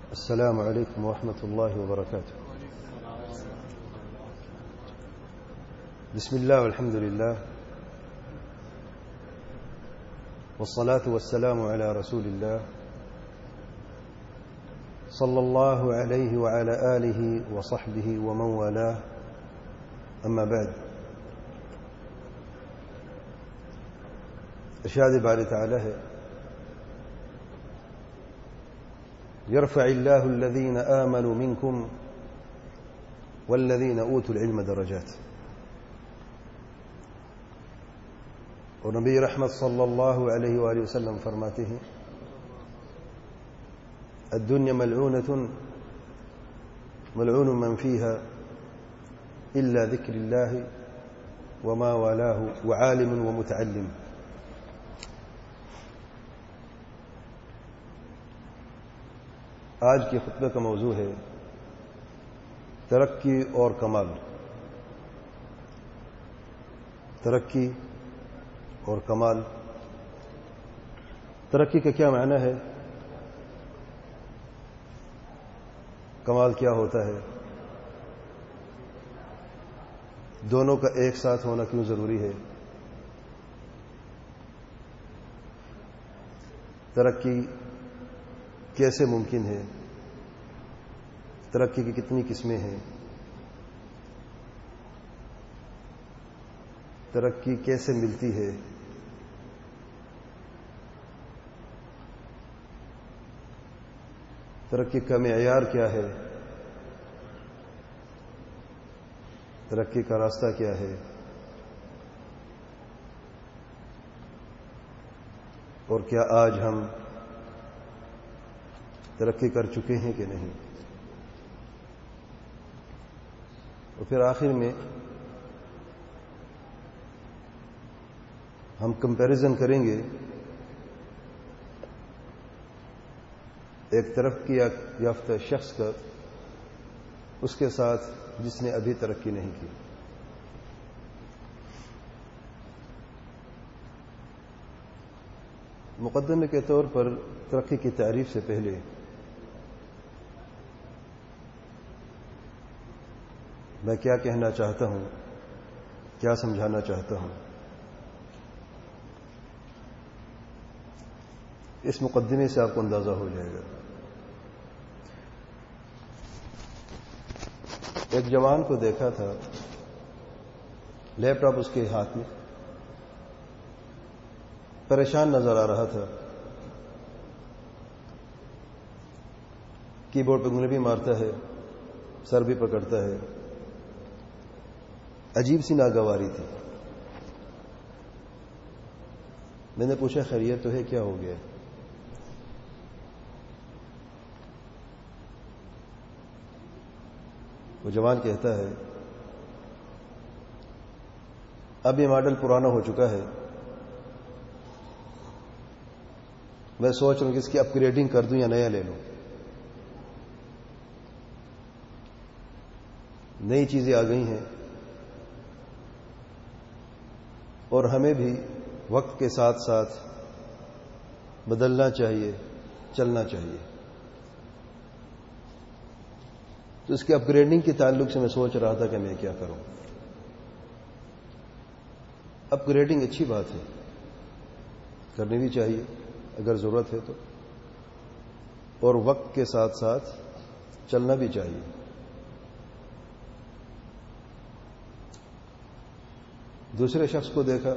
السلام عليكم ورحمة الله وبركاته. بسم الله والحمد لله والصلاة والسلام على رسول الله صلى الله عليه وعلى آله وصحبه ومن والاه. أما بعد، ارشاد باری تعالی ہے: يرفع الله الذين آمنوا منكم والذين أوتوا العلم درجات. اور نبی رحمت صلی اللہ علیہ وآلہ وسلم فرماتے ہیں: الدنيا ملعونة ملعون من فيها إلا ذكر الله وما والاه وعالم ومتعلم. آج کے خطبے کا موضوع ہے ترقی اور کمال. ترقی اور کمال. ترقی کا کیا معنی ہے؟ کمال کیا ہوتا ہے؟ دونوں کا ایک ساتھ ہونا کیوں ضروری ہے؟ ترقی کیسے ممکن ہے؟ ترقی کی کتنی قسمیں ہیں؟ ترقی کیسے ملتی ہے؟ ترقی کا معیار کیا ہے؟ ترقی کا راستہ کیا ہے؟ اور کیا آج ہم ترقی کر چکے ہیں کہ نہیں؟ اور پھر آخر میں ہم کمپیریزن کریں گے ایک ترقی یافتہ شخص کا اس کے ساتھ جس نے ابھی ترقی نہیں کی. مقدمے کے طور پر ترقی کی تعریف سے پہلے میں کیا کہنا چاہتا ہوں، کیا سمجھانا چاہتا ہوں، اس مقدمے سے آپ کو اندازہ ہو جائے گا. ایک جوان کو دیکھا تھا، لیپ ٹاپ اس کے ہاتھ میں، پریشان نظر آ رہا تھا. کی بورڈ پہ انگلی بھی مارتا ہے، سر بھی پکڑتا ہے. عجیب سی ناگواری تھی. میں نے پوچھا خیریت تو ہے، کیا ہو گیا؟ وہ جوان کہتا ہے اب یہ ماڈل پرانا ہو چکا ہے، میں سوچ رہا ہوں کہ اس کی اپ گریڈنگ کر دوں یا نیا لے لوں. نئی چیزیں آ گئی ہیں اور ہمیں بھی وقت کے ساتھ ساتھ بدلنا چاہیے، چلنا چاہیے. تو اس کے اپ گریڈنگ کے تعلق سے میں سوچ رہا تھا کہ میں کیا کروں. اپ گریڈنگ اچھی بات ہے، کرنی بھی چاہیے اگر ضرورت ہے تو، اور وقت کے ساتھ ساتھ چلنا بھی چاہیے. دوسرے شخص کو دیکھا،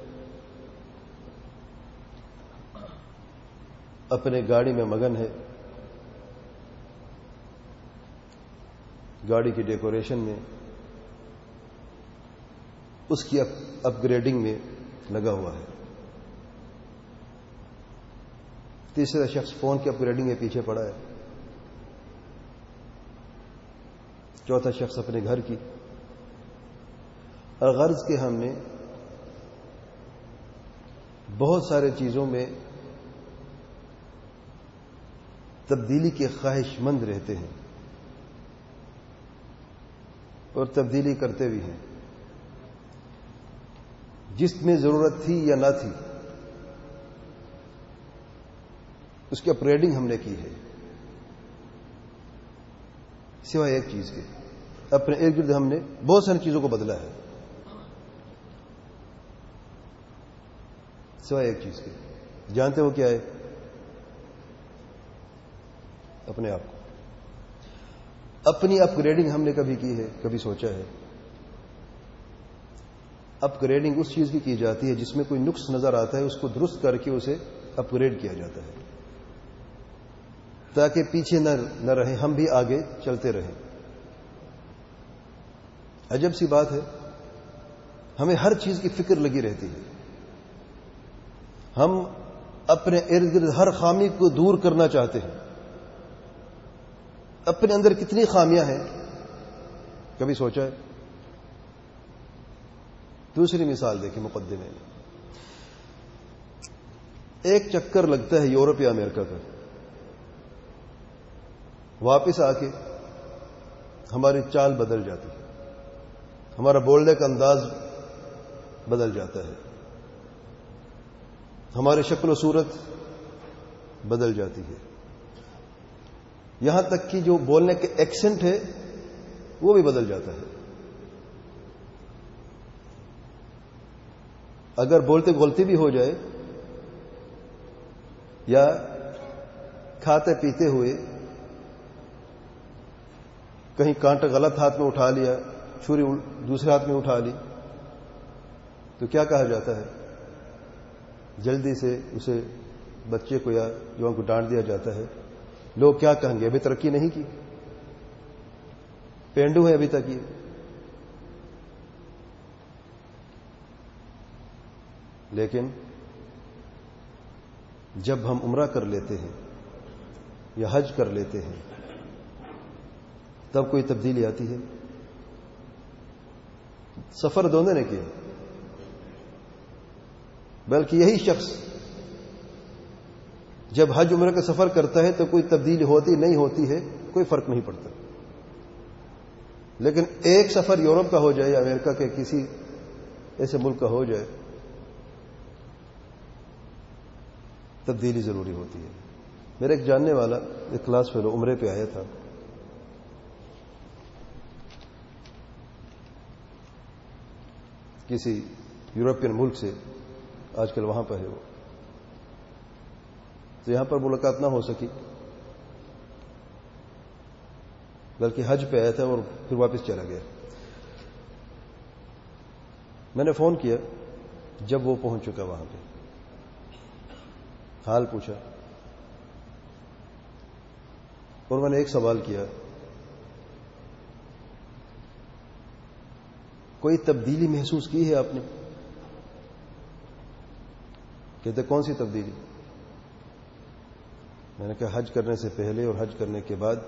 اپنے گاڑی میں مگن ہے، گاڑی کی ڈیکوریشن میں، اس کی اپ گریڈنگ میں لگا ہوا ہے. تیسرا شخص فون کی اپ گریڈنگ میں پیچھے پڑا ہے. چوتھا شخص اپنے گھر کی. اور غرض کے ہم نے بہت سارے چیزوں میں تبدیلی کے خواہش مند رہتے ہیں اور تبدیلی کرتے بھی ہیں. جس میں ضرورت تھی یا نہ تھی اس کی اپگریڈنگ ہم نے کی ہے. سوائے ایک چیز کے. اپنے ارد گرد ہم نے بہت ساری چیزوں کو بدلا ہے سوائے ایک چیز کے. جانتے ہو کیا ہے؟ اپنے آپ کو. اپنی اپ گریڈنگ ہم نے کبھی کی ہے؟ کبھی سوچا ہے؟ اپ گریڈنگ اس چیز کی جاتی ہے جس میں کوئی نقص نظر آتا ہے، اس کو درست کر کے اسے اپ گریڈ کیا جاتا ہے تاکہ پیچھے نہ رہیں، ہم بھی آگے چلتے رہیں. عجب سی بات ہے، ہمیں ہر چیز کی فکر لگی رہتی ہے. ہم اپنے ارد گرد ہر خامی کو دور کرنا چاہتے ہیں. اپنے اندر کتنی خامیاں ہیں، کبھی سوچا ہے؟ دوسری مثال دیکھیں مقدمے میں. ایک چکر لگتا ہے یورپ یا امریکہ کا، واپس آ کے ہماری چال بدل جاتی ہے، ہمارا بولنے کا انداز بدل جاتا ہے، ہماری شکل و صورت بدل جاتی ہے، یہاں تک کہ جو بولنے کے ایکسنٹ ہے وہ بھی بدل جاتا ہے. اگر بولتے غلطی بھی ہو جائے یا کھاتے پیتے ہوئے کہیں کانٹا غلط ہاتھ میں اٹھا لیا، چھری دوسرے ہاتھ میں اٹھا لی، تو کیا کہا جاتا ہے؟ جلدی سے اسے بچے کو یا جوان کو ڈانٹ دیا جاتا ہے. لوگ کیا کہیں گے؟ ابھی ترقی نہیں کی، پینڈو ہے ابھی تک. یہ لیکن جب ہم عمرہ کر لیتے ہیں یا حج کر لیتے ہیں تب کوئی تبدیلی آتی ہے؟ سفر دونوں نے کیا، بلکہ یہی شخص جب حج عمرہ کا سفر کرتا ہے تو کوئی تبدیلی ہوتی نہیں ہوتی ہے، کوئی فرق نہیں پڑتا. لیکن ایک سفر یورپ کا ہو جائے یا امریکہ کے کسی ایسے ملک کا ہو جائے، تبدیلی ضروری ہوتی ہے. میرا ایک جاننے والا ایک کلاس فیلو عمرے پہ آیا تھا. کسی یورپین ملک سے، آج کل وہاں پر ہے وہ، تو یہاں پر ملاقات نہ ہو سکی، بلکہ حج پہ آیا تھا اور پھر واپس چلا گیا. میں نے فون کیا جب وہ پہنچ چکا وہاں پہ، حال پوچھا اور میں نے ایک سوال کیا، کوئی تبدیلی محسوس کی ہے آپ نے؟ کہتے کون سی تبدیلی؟ میں نے کہا حج کرنے سے پہلے اور حج کرنے کے بعد.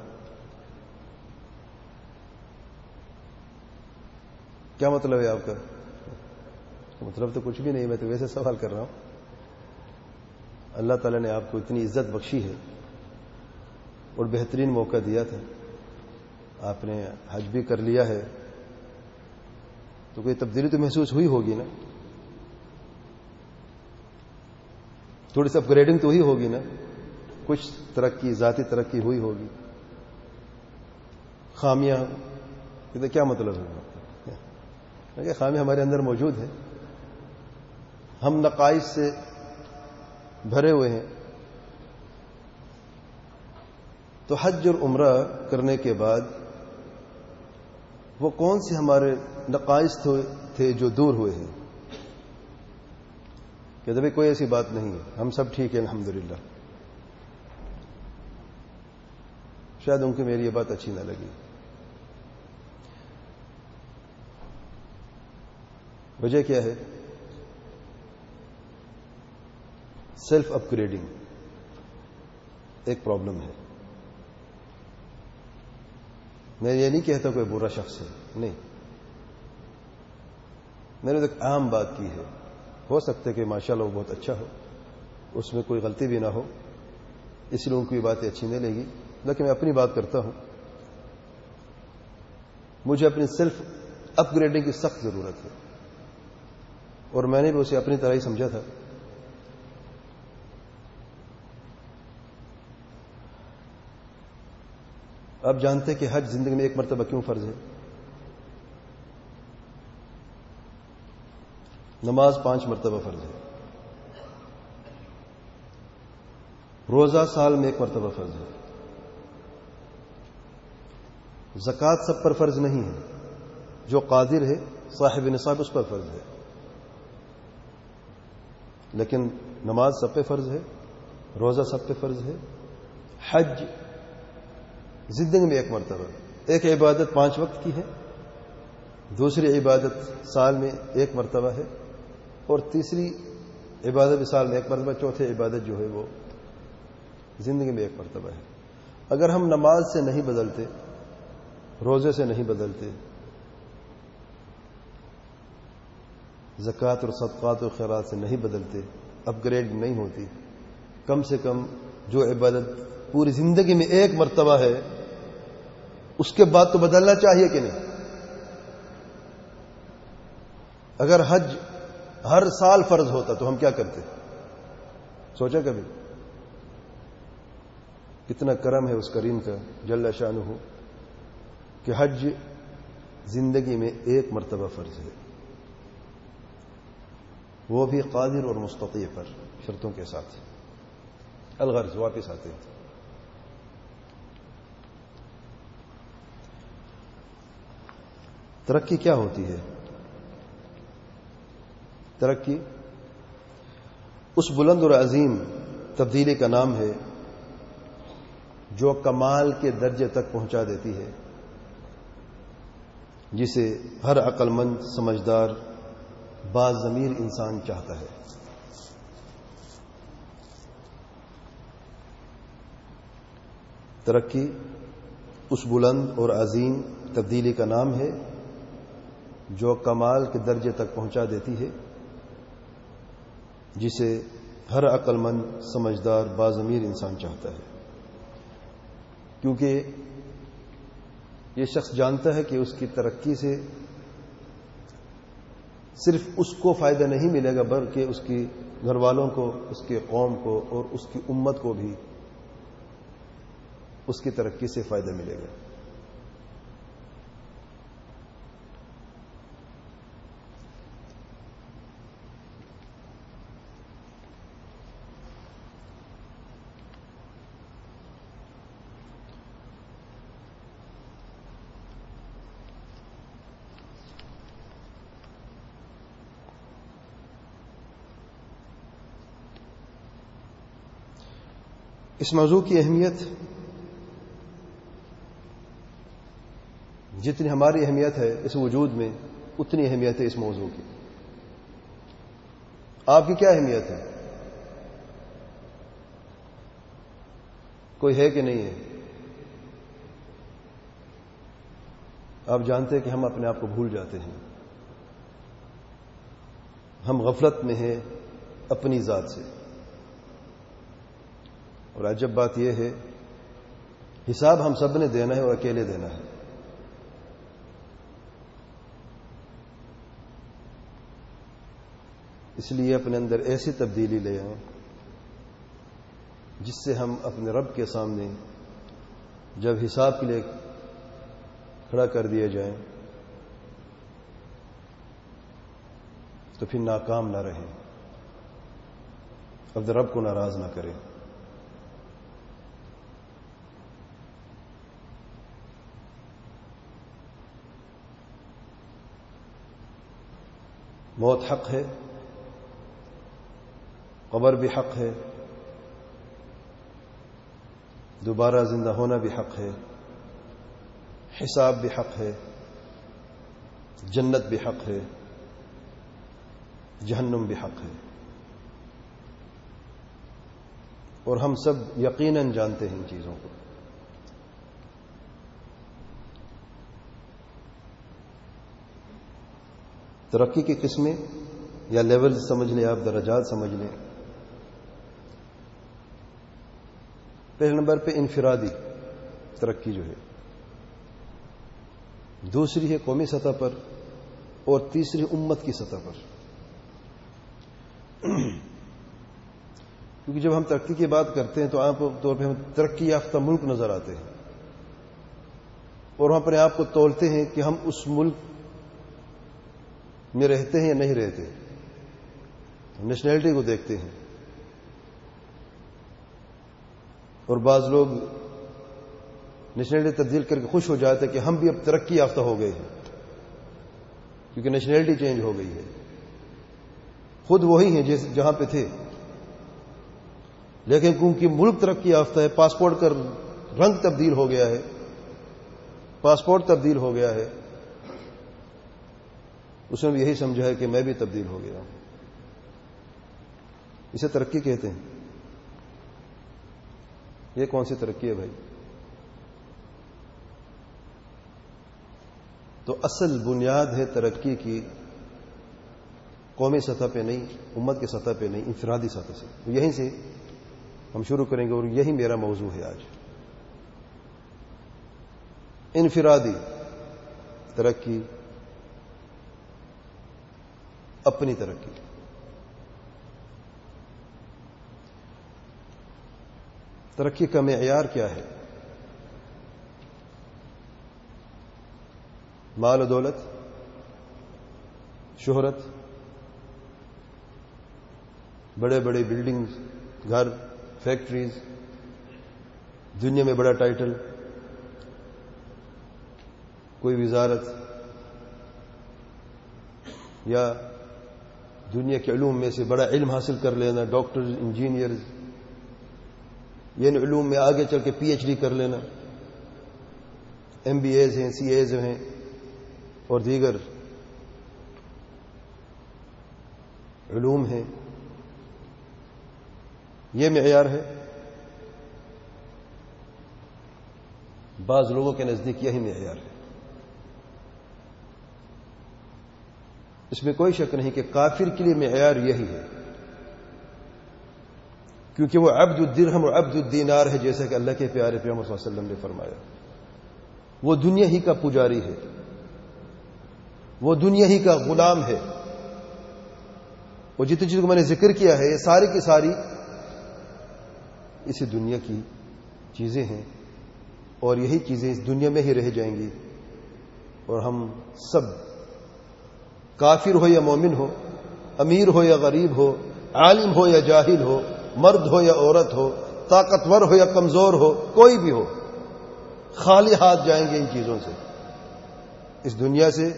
کیا مطلب ہے آپ کا؟ مطلب تو کچھ بھی نہیں، میں تو ویسے سوال کر رہا ہوں. اللہ تعالیٰ نے آپ کو اتنی عزت بخشی ہے اور بہترین موقع دیا تھا، آپ نے حج بھی کر لیا ہے، تو کوئی تبدیلی تو محسوس ہوئی ہوگی نا، تھوڑی سی اپ گریڈنگ تو ہوئی ہوگی نا، کچھ ترقی، ذاتی ترقی ہوئی ہوگی. خامیاں، کیا مطلب ہے؟ خامیاں ہمارے اندر موجود ہیں، ہم نقائص سے بھرے ہوئے ہیں. تو حج اور عمرہ کرنے کے بعد وہ کون سے ہمارے نقائص تھے جو دور ہوئے ہیں؟ کہ ابھی کوئی ایسی بات نہیں ہے، ہم سب ٹھیک ہیں الحمدللہ. شاید ان کو میری یہ بات اچھی نہ لگی. وجہ کیا ہے؟ سیلف اپ گریڈنگ ایک پرابلم ہے. میں یہ نہیں کہتا کوئی برا شخص ہے، نہیں، میں نے ایک عام بات کی ہے. ہو سکتا ہے کہ ماشاءاللہ وہ بہت اچھا ہو، اس میں کوئی غلطی بھی نہ ہو، اس لیے ان کی باتیں اچھی نہیں لگی. لیکن میں اپنی بات کرتا ہوں، مجھے اپنی سیلف اپ گریڈنگ کی سخت ضرورت ہے، اور میں نے بھی اسے اپنی طرح ہی سمجھا تھا. آپ جانتے ہیں کہ حج زندگی میں ایک مرتبہ کیوں فرض ہے؟ نماز 5 مرتبہ فرض ہے، روزہ سال میں 1 مرتبہ فرض ہے، زکوٰۃ سب پر فرض نہیں ہے، جو قادر ہے صاحب نصاب اس پر فرض ہے، لیکن نماز سب پہ فرض ہے، روزہ سب پہ فرض ہے، حج زندگی میں 1 مرتبہ، ایک عبادت 5 وقت کی ہے، دوسری عبادت سال میں 1 مرتبہ ہے، اور تیسری عبادت بھی سال میں 1 مرتبہ، چوتھی عبادت جو ہے وہ زندگی میں 1 مرتبہ ہے۔ اگر ہم نماز سے نہیں بدلتے، روزے سے نہیں بدلتے، زکوٰۃ اور صدقات اور خیرات سے نہیں بدلتے، اپ گریڈ نہیں ہوتی، کم سے کم جو عبادت پوری زندگی میں 1 مرتبہ ہے اس کے بعد تو بدلنا چاہیے کہ نہیں؟ اگر حج ہر سال فرض ہوتا تو ہم کیا کرتے؟ سوچا کبھی؟ کتنا کرم ہے اس کریم کا جل شانہ کہ حج زندگی میں 1 مرتبہ فرض ہے، وہ بھی قادر اور مستطیع پر، شرطوں کے ساتھ۔ الغرض واپس آتے ہیں، ترقی کیا ہوتی ہے؟ ترقی اس بلند اور عظیم تبدیلی کا نام ہے جو کمال کے درجے تک پہنچا دیتی ہے، جسے ہر عقل مند، سمجھدار، باضمیر انسان چاہتا ہے۔ ترقی اس بلند اور عظیم تبدیلی کا نام ہے جو کمال کے درجے تک پہنچا دیتی ہے، جسے ہر عقل مند، سمجھدار، باضمیر انسان چاہتا ہے، کیونکہ یہ شخص جانتا ہے کہ اس کی ترقی سے صرف اس کو فائدہ نہیں ملے گا بلکہ اس کی گھر والوں کو، اس کے قوم کو اور اس کی امت کو بھی اس کی ترقی سے فائدہ ملے گا۔ اس موضوع کی اہمیت جتنی ہماری اہمیت ہے اس وجود میں، اتنی اہمیت ہے اس موضوع کی۔ آپ کی کیا اہمیت ہے؟ کوئی ہے کہ نہیں ہے؟ آپ جانتے ہیں کہ ہم اپنے آپ کو بھول جاتے ہیں، ہم غفلت میں ہیں اپنی ذات سے، اور عجب بات یہ ہے حساب ہم سب نے دینا ہے اور اکیلے دینا ہے۔ اس لیے اپنے اندر ایسی تبدیلی لے آئیں جس سے ہم اپنے رب کے سامنے جب حساب کے لیے کھڑا کر دیے جائیں تو پھر ناکام نہ رہیں، اپنے رب کو ناراض نہ کریں۔ موت حق ہے، قبر بھی حق ہے، دوبارہ زندہ ہونا بھی حق ہے، حساب بھی حق ہے، جنت بھی حق ہے، جہنم بھی حق ہے، اور ہم سب یقیناً جانتے ہیں ان چیزوں کو۔ ترقی کی قسمیں یا لیول سمجھ لیں، آپ درجات سمجھ لیں۔ پہلے نمبر پہ انفرادی ترقی جو ہے، دوسری ہے قومی سطح پر، اور تیسری امت کی سطح پر۔ کیونکہ جب ہم ترقی کی بات کرتے ہیں تو عام طور پہ ہم ترقی یافتہ ملک نظر آتے ہیں، اور ہم اپنے آپ کو تولتے ہیں کہ ہم اس ملک میں رہتے ہیں یا نہیں رہتے. نیشنلٹی کو دیکھتے ہیں. اور بعض لوگ نیشنلٹی تبدیل کر کے خوش ہو جاتے ہیں کہ ہم بھی اب ترقی یافتہ ہو گئے ہیں کیونکہ نیشنلٹی چینج ہو گئی ہے. خود وہی ہیں جہاں پہ تھے، لیکن کیونکہ ملک ترقی یافتہ ہے، پاسپورٹ کا رنگ تبدیل ہو گیا ہے، پاسپورٹ تبدیل ہو گیا ہے، اس نے بھی یہی سمجھا ہے کہ میں بھی تبدیل ہو گیا ہوں. اسے ترقی کہتے ہیں. یہ کون سی ترقی ہے بھائی؟ تو اصل بنیاد ہے ترقی کی قومی سطح پہ نہیں، امت کی سطح پہ نہیں، انفرادی سطح سے. تو یہیں سے ہم شروع کریں گے اور یہی میرا موضوع ہے آج. انفرادی ترقی، اپنی ترقی. ترقی کا معیار کیا ہے؟ مال و دولت، شہرت، بڑے بڑے بلڈنگز، گھر، فیکٹریز، دنیا میں بڑا ٹائٹل، کوئی وزارت، یا دنیا کے علوم میں سے بڑا علم حاصل کر لینا، ڈاکٹرز، انجینئرز، یا ان علوم میں آگے چل کے پی ایچ ڈی کر لینا، ایم بی ایز ہیں، سی ایز ہیں، اور دیگر علوم ہیں. یہ معیار ہے. بعض لوگوں کے نزدیک یہی معیار ہے. اس میں کوئی شک نہیں کہ کافر کے لیے معیار یہی ہے، کیونکہ وہ عبد الدرہم و عبد الدینار ہے، جیسا کہ اللہ کے پیارے پیغمبر صلی اللہ علیہ وسلم نے فرمایا. وہ دنیا ہی کا پجاری ہے، وہ دنیا ہی کا غلام ہے. وہ جتنی چیزوں کو میں نے ذکر کیا ہے، یہ ساری کی ساری اسی دنیا کی چیزیں ہیں، اور یہی چیزیں اس دنیا میں ہی رہ جائیں گی. اور ہم سب، کافر ہو یا مومن ہو، امیر ہو یا غریب ہو، عالم ہو یا جاہل ہو، مرد ہو یا عورت ہو، طاقتور ہو یا کمزور ہو، کوئی بھی ہو، خالی ہاتھ جائیں گے ان چیزوں سے. اس دنیا سے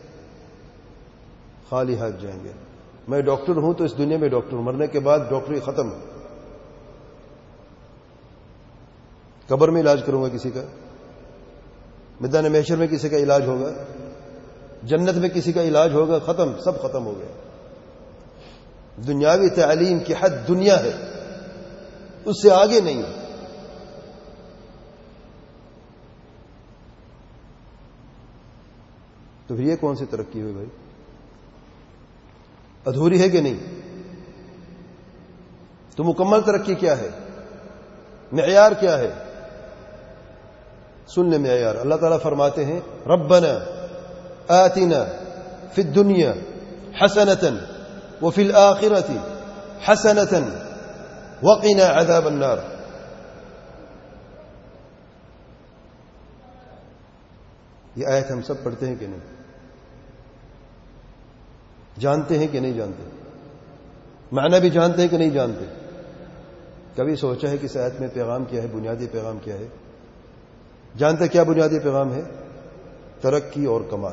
خالی ہاتھ جائیں گے. میں ڈاکٹر ہوں تو اس دنیا میں ڈاکٹر ہوں، مرنے کے بعد ڈاکٹری ختم. قبر میں علاج کروں گا کسی کا، میدان محشر میں کسی کا علاج ہوگا، جنت میں کسی کا علاج ہوگا، ختم، سب ختم ہو گیا. دنیاوی تعلیم کی حد دنیا ہے، اس سے آگے نہیں. تو پھر یہ کون سی ترقی ہوئی بھائی؟ ادھوری ہے کہ نہیں؟ تو مکمل ترقی کیا ہے؟ معیار کیا ہے؟ سن لیں معیار. اللہ تعالیٰ فرماتے ہیں ربنا آتنا فی الدنیا حسنة وفی الآخرة حسنة وقنا عذاب النار. یہ آیت ہم سب پڑھتے ہیں کہ نہیں؟ جانتے ہیں کہ نہیں جانتے؟ معنی بھی جانتے ہیں کہ نہیں جانتے؟ کبھی سوچا ہے کہ اس آیت میں پیغام کیا ہے، بنیادی پیغام کیا ہے؟ جانتے کیا بنیادی پیغام ہے؟ ترقی اور کمال.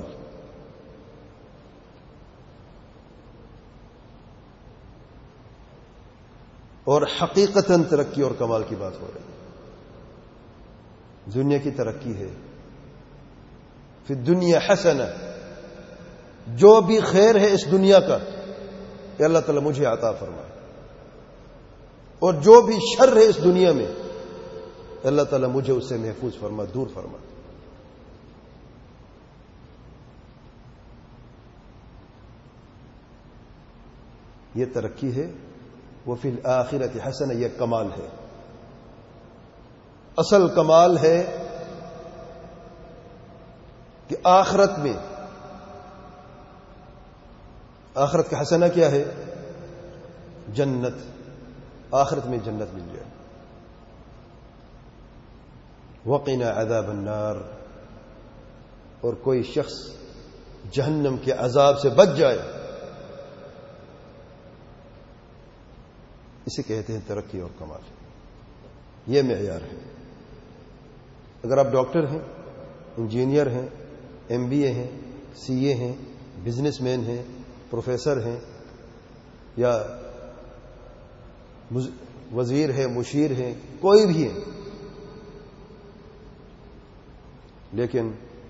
اور حقیقتاً ترقی اور کمال کی بات ہو رہی ہے. دنیا کی ترقی ہے، فی الدنیا حسنہ، جو بھی خیر ہے اس دنیا کا کہ اللہ تعالیٰ مجھے عطا فرمائے، اور جو بھی شر ہے اس دنیا میں اللہ تعالیٰ مجھے اس سے محفوظ فرما، دور فرما. یہ ترقی ہے. وہ فی الآخرۃ حسنہ، یہ کمال ہے. اصل کمال ہے کہ آخرت میں، آخرت کا حسنہ کیا ہے؟ جنت. آخرت میں جنت مل جائے. وقنا عذاب النار، اور کوئی شخص جہنم کے عذاب سے بچ جائے، اسے کہتے ہیں ترقی اور کمال. یہ معیار ہے. اگر آپ ڈاکٹر ہیں، انجینئر ہیں، MBA ہیں، CA ہیں، بزنس مین ہیں، پروفیسر ہیں، یا وزیر ہیں، مشیر ہیں، کوئی بھی ہیں، لیکن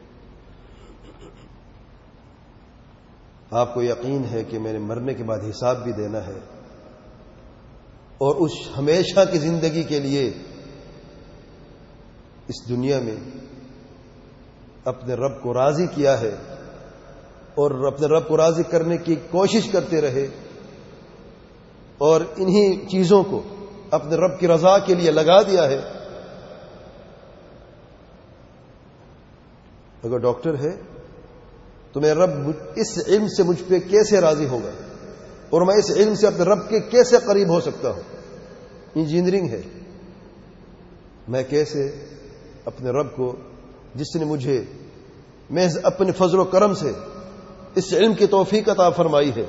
آپ کو یقین ہے کہ میں نے مرنے کے بعد حساب بھی دینا ہے، اور اس ہمیشہ کی زندگی کے لیے اس دنیا میں اپنے رب کو راضی کیا ہے اور اپنے رب کو راضی کرنے کی کوشش کرتے رہے، اور انہی چیزوں کو اپنے رب کی رضا کے لیے لگا دیا ہے. اگر ڈاکٹر ہے تو میرا رب اس علم سے مجھ پہ کیسے راضی ہوگا، اور میں اس علم سے اپنے رب کے کیسے قریب ہو سکتا ہوں. انجینئرنگ ہے، میں کیسے اپنے رب کو، جس نے مجھے محض اپنے فضل و کرم سے اس علم کی توفیق عطا فرمائی ہے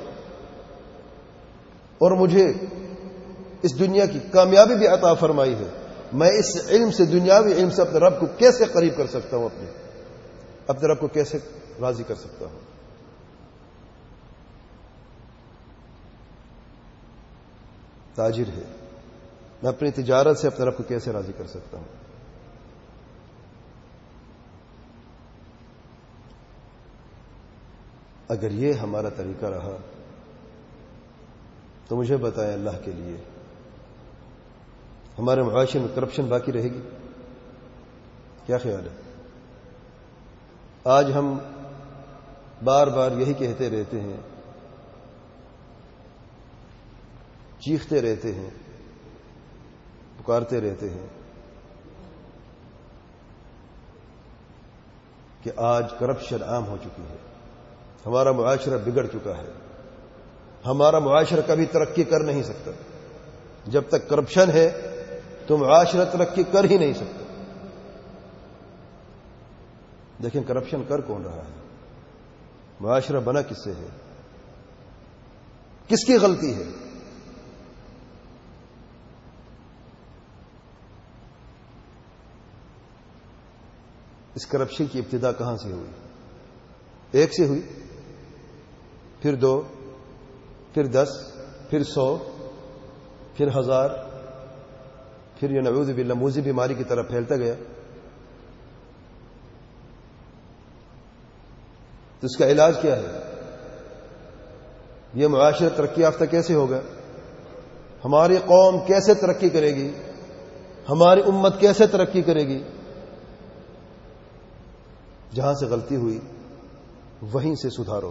اور مجھے اس دنیا کی کامیابی بھی عطا فرمائی ہے، میں اس علم سے، دنیاوی علم سے اپنے رب کو کیسے قریب کر سکتا ہوں، اپنے رب کو کیسے راضی کر سکتا ہوں. تاجر ہے، میں اپنی تجارت سے اپنے رب کو کیسے راضی کر سکتا ہوں. اگر یہ ہمارا طریقہ رہا تو مجھے بتائیں، اللہ کے لیے ہمارے معاشرے میں کرپشن باقی رہے گی؟ کیا خیال ہے؟ آج ہم بار بار یہی کہتے رہتے ہیں، چیختے رہتے ہیں، پکارتے رہتے ہیں کہ آج کرپشن عام ہو چکی ہے، ہمارا معاشرہ بگڑ چکا ہے، ہمارا معاشرہ کبھی ترقی کر نہیں سکتا. جب تک کرپشن ہے تو معاشرہ ترقی کر ہی نہیں سکتا. لیکن کرپشن کر کون رہا ہے؟ معاشرہ بنا کس سے ہے؟ کس کی غلطی ہے؟ اس کرپشن کی ابتدا کہاں سے ہوئی؟ ایک سے ہوئی، پھر 2، پھر 10، پھر 100، پھر 1000، پھر یہ نعوذ باللہ موذی بیماری کی طرف پھیلتا گیا. تو اس کا علاج کیا ہے؟ یہ معاشرہ ترقی یافتہ کیسے ہوگا؟ ہماری قوم کیسے ترقی کرے گی؟ ہماری امت کیسے ترقی کرے گی؟ جہاں سے غلطی ہوئی وہیں سے سدھارو،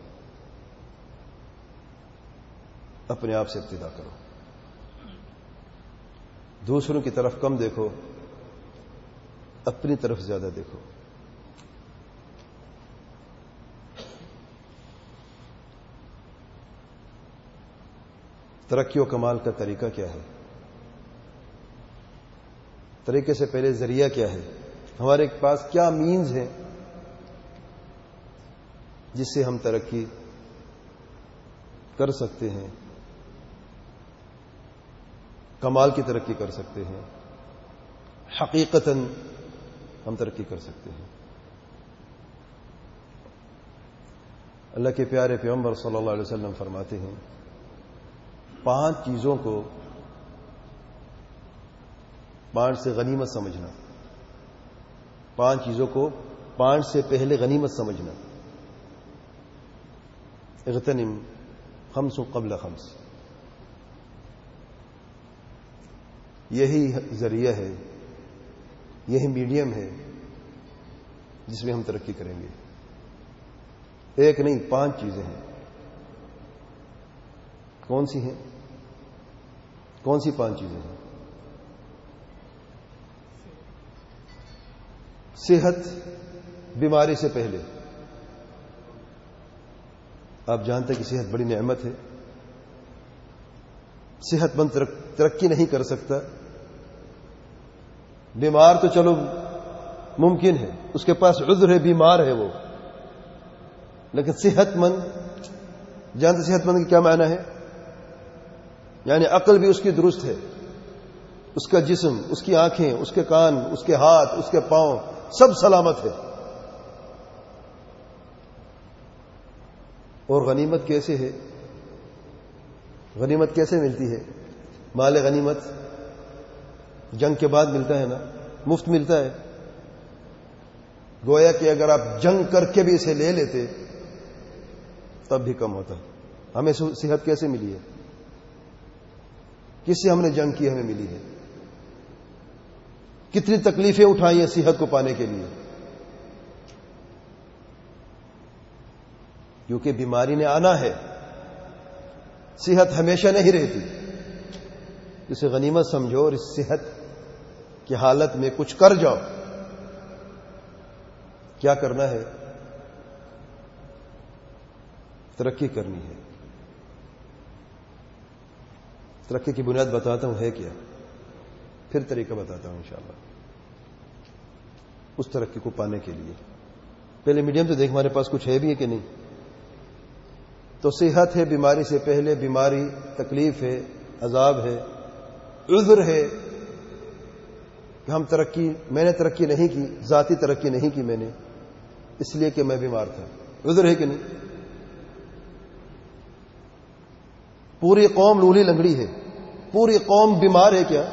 اپنے آپ سے ابتدا کرو. دوسروں کی طرف کم دیکھو، اپنی طرف زیادہ دیکھو. ترقی و کمال کا طریقہ کیا ہے؟ طریقے سے پہلے ذریعہ کیا ہے؟ ہمارے پاس کیا مینز ہیں جس سے ہم ترقی کر سکتے ہیں، کمال کی ترقی کر سکتے ہیں، حقیقتاً ہم ترقی کر سکتے ہیں. اللہ کے پیارے پیغمبر صلی اللہ علیہ وسلم فرماتے ہیں 5 چیزوں کو 5 سے غنیمت سمجھنا، 5 چیزوں کو 5 سے پہلے غنیمت سمجھنا. اغتنم 5 قبل 5. یہی ذریعہ ہے، یہی میڈیم ہے جس میں ہم ترقی کریں گے. ایک نہیں 5 چیزیں ہیں. کون سی ہیں؟ کون سی 5 چیزیں ہیں؟ صحت، بیماری سے پہلے. آپ جانتے ہیں کہ صحت بڑی نعمت ہے. صحت مند ترقی نہیں کر سکتا. بیمار تو چلو ممکن ہے، اس کے پاس عذر ہے، بیمار ہے وہ، لیکن صحت مند. جانتے صحت مند کا کیا معنی ہے؟ یعنی عقل بھی اس کی درست ہے، اس کا جسم، اس کی آنکھیں، اس کے کان، اس کے ہاتھ، اس کے پاؤں سب سلامت ہے. اور غنیمت کیسے ہے؟ غنیمت کیسے ملتی ہے؟ مال غنیمت جنگ کے بعد ملتا ہے نا، مفت ملتا ہے. گویا کہ اگر آپ جنگ کر کے بھی اسے لے لیتے تب بھی کم ہوتا. ہمیں صحت کیسے ملی ہے؟ کس سے ہم نے جنگ کی ہمیں ملی ہے؟ کتنی تکلیفیں اٹھائی ہیں صحت کو پانے کے لیے. کیونکہ بیماری نے آنا ہے، صحت ہمیشہ نہیں رہتی. اسے غنیمت سمجھو اور اس صحت کی حالت میں کچھ کر جاؤ. کیا کرنا ہے؟ ترقی کرنی ہے. ترقی کی بنیاد بتاتا ہوں ہے کیا، پھر طریقہ بتاتا ہوں انشاءاللہ اس ترقی کو پانے کے لیے. پہلے میڈیم تو دیکھ ہمارے پاس کچھ ہے بھی ہے کہ نہیں. تو صحت ہے، بیماری سے پہلے بیماری، تکلیف ہے، عذاب ہے، عذر ہے کہ میں نے ترقی نہیں کی، ذاتی ترقی نہیں کی میں نے، اس لیے کہ میں بیمار تھا. عذر ہے کہ نہیں؟ پوری قوم لولی لنگڑی ہے، پوری قوم بیمار ہے کیا؟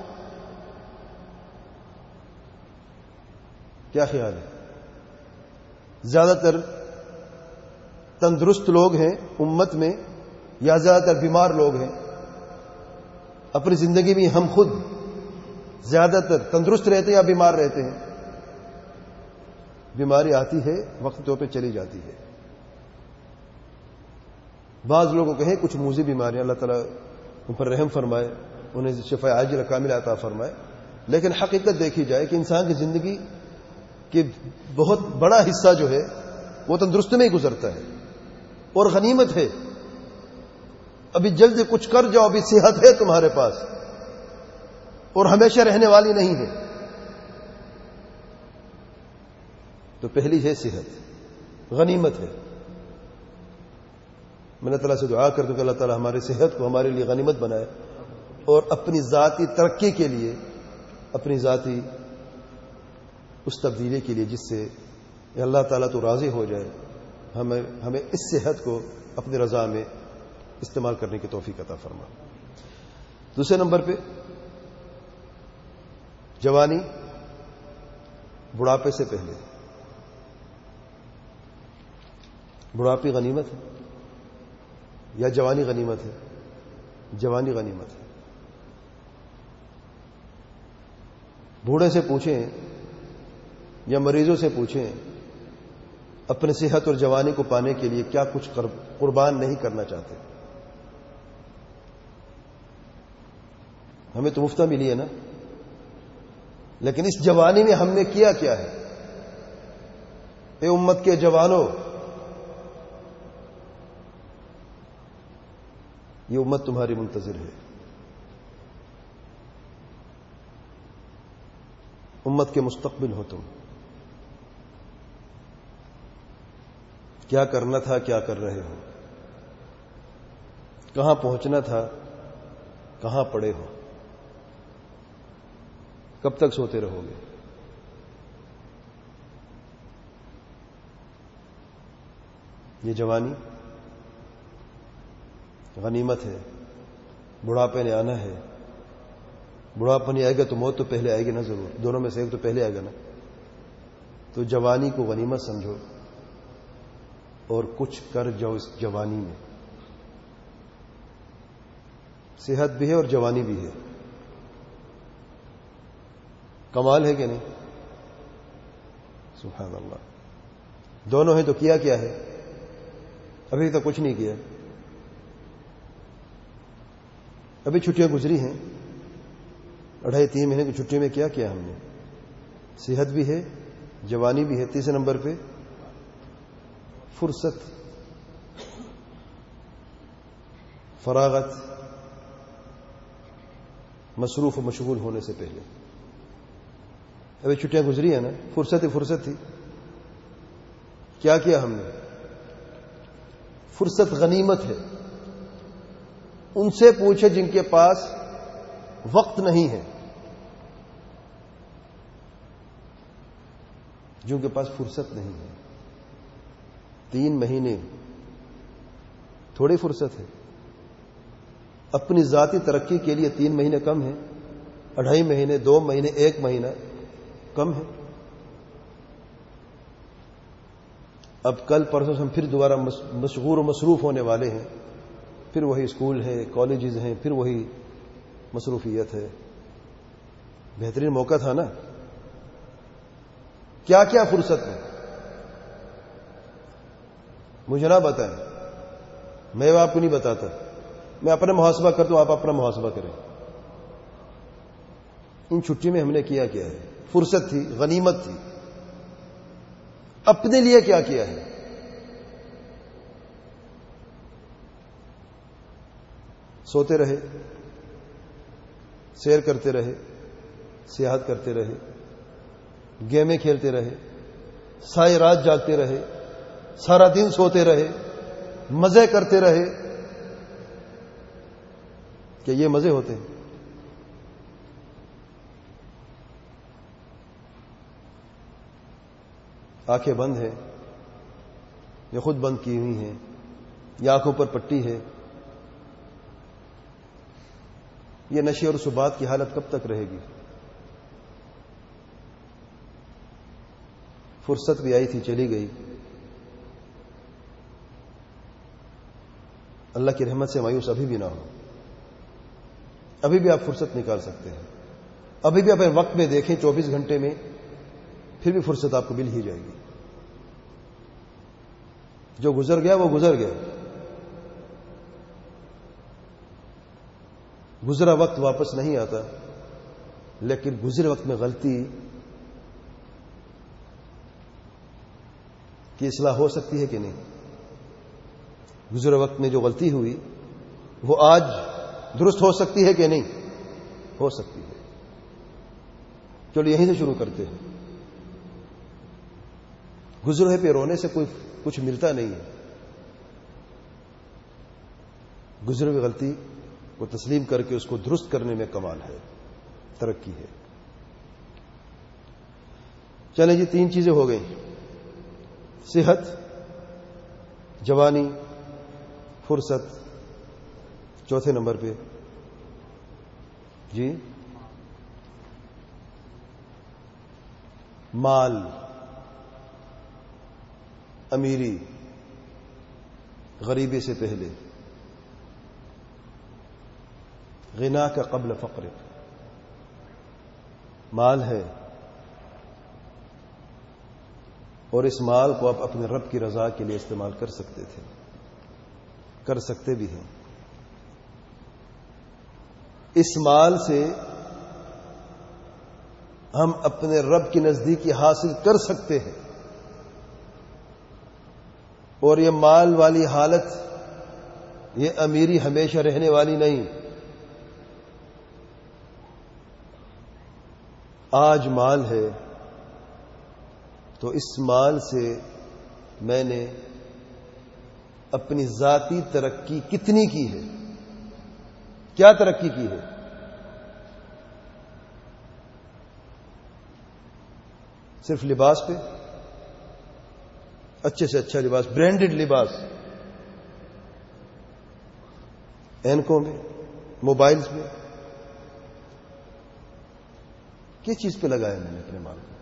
کیا خیال ہے؟ زیادہ تر تندرست لوگ ہیں امت میں یا زیادہ تر بیمار لوگ ہیں؟ اپنی زندگی میں ہم خود زیادہ تر تندرست رہتے ہیں یا بیمار رہتے ہیں؟ بیماری آتی ہے، وقت طور پہ چلی جاتی ہے. بعض لوگوں کو کہیں کچھ موذی بیماریاں، اللہ تعالیٰ ان پر رحم فرمائے، انہیں شفاء عاجلہ کاملہ عطا فرمائے. لیکن حقیقت دیکھی جائے کہ انسان کی زندگی کہ بہت بڑا حصہ جو ہے وہ تندرستی میں ہی گزرتا ہے. اور غنیمت ہے، ابھی جلدی کچھ کر جاؤ، ابھی صحت ہے تمہارے پاس اور ہمیشہ رہنے والی نہیں ہے. تو پہلی ہے صحت، غنیمت ہے. میں اللہ تعالیٰ سے دعا کرتا ہوں کہ اللہ تعالیٰ ہماری صحت کو ہمارے لیے غنیمت بنائے اور اپنی ذاتی ترقی کے لیے، اپنی ذاتی اس تبدیلی کے لیے جس سے اللہ تعالیٰ تو راضی ہو جائے، ہمیں اس صحت کو اپنی رضا میں استعمال کرنے کی توفیق عطا فرما. دوسرے نمبر پہ جوانی، بڑھاپے سے پہلے. بڑھاپی غنیمت ہے یا جوانی غنیمت ہے؟ جوانی غنیمت ہے. بوڑھے سے پوچھیں یا مریضوں سے پوچھیں اپنی صحت اور جوانی کو پانے کے لیے کیا کچھ قربان نہیں کرنا چاہتے. ہمیں تو مفتہ ملی ہے نا، لیکن اس جوانی میں ہم نے کیا کیا ہے؟ اے امت کے جوانوں، یہ امت تمہاری منتظر ہے. امت کے مستقبل ہو تم. کیا کرنا تھا، کیا کر رہے ہو؟ کہاں پہنچنا تھا، کہاں پڑے ہو؟ کب تک سوتے رہو گے؟ یہ جوانی غنیمت ہے. بڑھاپے نے آنا ہے. بڑھاپا نہیں آئے گا تو موت تو پہلے آئے گی نا، ضرور. دونوں میں سے ایک تو پہلے آئے گا نا. تو جوانی کو غنیمت سمجھو اور کچھ کر جاؤ اس جوانی میں. صحت بھی ہے اور جوانی بھی ہے. کمال ہے کہ نہیں؟ سبحان اللہ. دونوں ہیں تو کیا کیا ہے؟ ابھی تک کچھ نہیں کیا. ابھی چھٹیاں گزری ہیں، 2.5-3 مہینے کی چھٹی میں کیا کیا ہم نے؟ صحت بھی ہے، جوانی بھی ہے. تیسرے نمبر پہ فرصت، فراغت، مصروف و مشغول ہونے سے پہلے. ابھی چھٹیاں گزری ہیں نا، فرصت ہی فرصت تھی. کیا کیا ہم نے؟ فرصت غنیمت ہے. ان سے پوچھے جن کے پاس وقت نہیں ہے، جن کے پاس فرصت نہیں ہے. 3 مہینے تھوڑی فرصت ہے. اپنی ذاتی ترقی کے لیے 3 مہینے کم ہے، 2.5 مہینے، 2 مہینے، 1 مہینہ کم ہے. اب کل پرسوں سے ہم پھر دوبارہ مشغول و مصروف ہونے والے ہیں. پھر وہی اسکول ہے، کالجز ہیں، پھر وہی مصروفیت ہے. بہترین موقع تھا نا. کیا کیا فرصت میں مجھے نہ بتائیں، میں آپ کو نہیں بتاتا. میں اپنا محاسبہ کرتا ہوں، آپ اپنا محاسبہ کریں. ان چھٹی میں ہم نے کیا کیا ہے؟ فرصت تھی، غنیمت تھی. اپنے لیے کیا کیا ہے؟ سوتے رہے، سیر کرتے رہے، سیاحت کرتے رہے، گیمیں کھیلتے رہے، ساری رات جاگتے رہے، سارا دن سوتے رہے، مزے کرتے رہے. کہ یہ مزے ہوتے ہیں؟ آنکھیں بند ہیں یا خود بند کی ہوئی ہیں یا آنکھوں پر پٹی ہے. یہ نشے اور سبات کی حالت کب تک رہے گی؟ فرصت بھی آئی تھی، چلی گئی. اللہ کی رحمت سے مایوس ابھی بھی نہ ہو. ابھی بھی آپ فرصت نکال سکتے ہیں. ابھی بھی اپنے وقت میں دیکھیں 24 گھنٹے میں، پھر بھی فرصت آپ کو مل ہی جائے گی. جو گزر گیا وہ گزر گیا. گزرا وقت واپس نہیں آتا، لیکن گزرے وقت میں غلطی کی اصلاح ہو سکتی ہے کہ نہیں؟ گزرے وقت میں جو غلطی ہوئی وہ آج درست ہو سکتی ہے کہ نہیں؟ ہو سکتی ہے. چلو یہیں سے شروع کرتے ہیں. گزرے پہ رونے سے کچھ ملتا نہیں ہے. گزرے ہوئی غلطی کو تسلیم کر کے اس کو درست کرنے میں کمال ہے، ترقی ہے. چلیں جی، 3 چیزیں ہو گئیں: صحت، جوانی، فرصت. چوتھے نمبر پہ جی مال، امیری، غریبی سے پہلے. غنا کا قبل فقر. مال ہے اور اس مال کو آپ اپنے رب کی رضا کے لیے استعمال کر سکتے تھے، کر سکتے بھی ہیں. اس مال سے ہم اپنے رب کی نزدیکی حاصل کر سکتے ہیں. اور یہ مال والی حالت، یہ امیری ہمیشہ رہنے والی نہیں. آج مال ہے تو اس مال سے میں نے اپنی ذاتی ترقی کتنی کی ہے؟ کیا ترقی کی ہے؟ صرف لباس پہ؟ اچھے سے اچھا لباس، برانڈڈ لباس، اینکوں میں، موبائلز میں. کس چیز پہ لگایا میں نے اپنے مال کو؟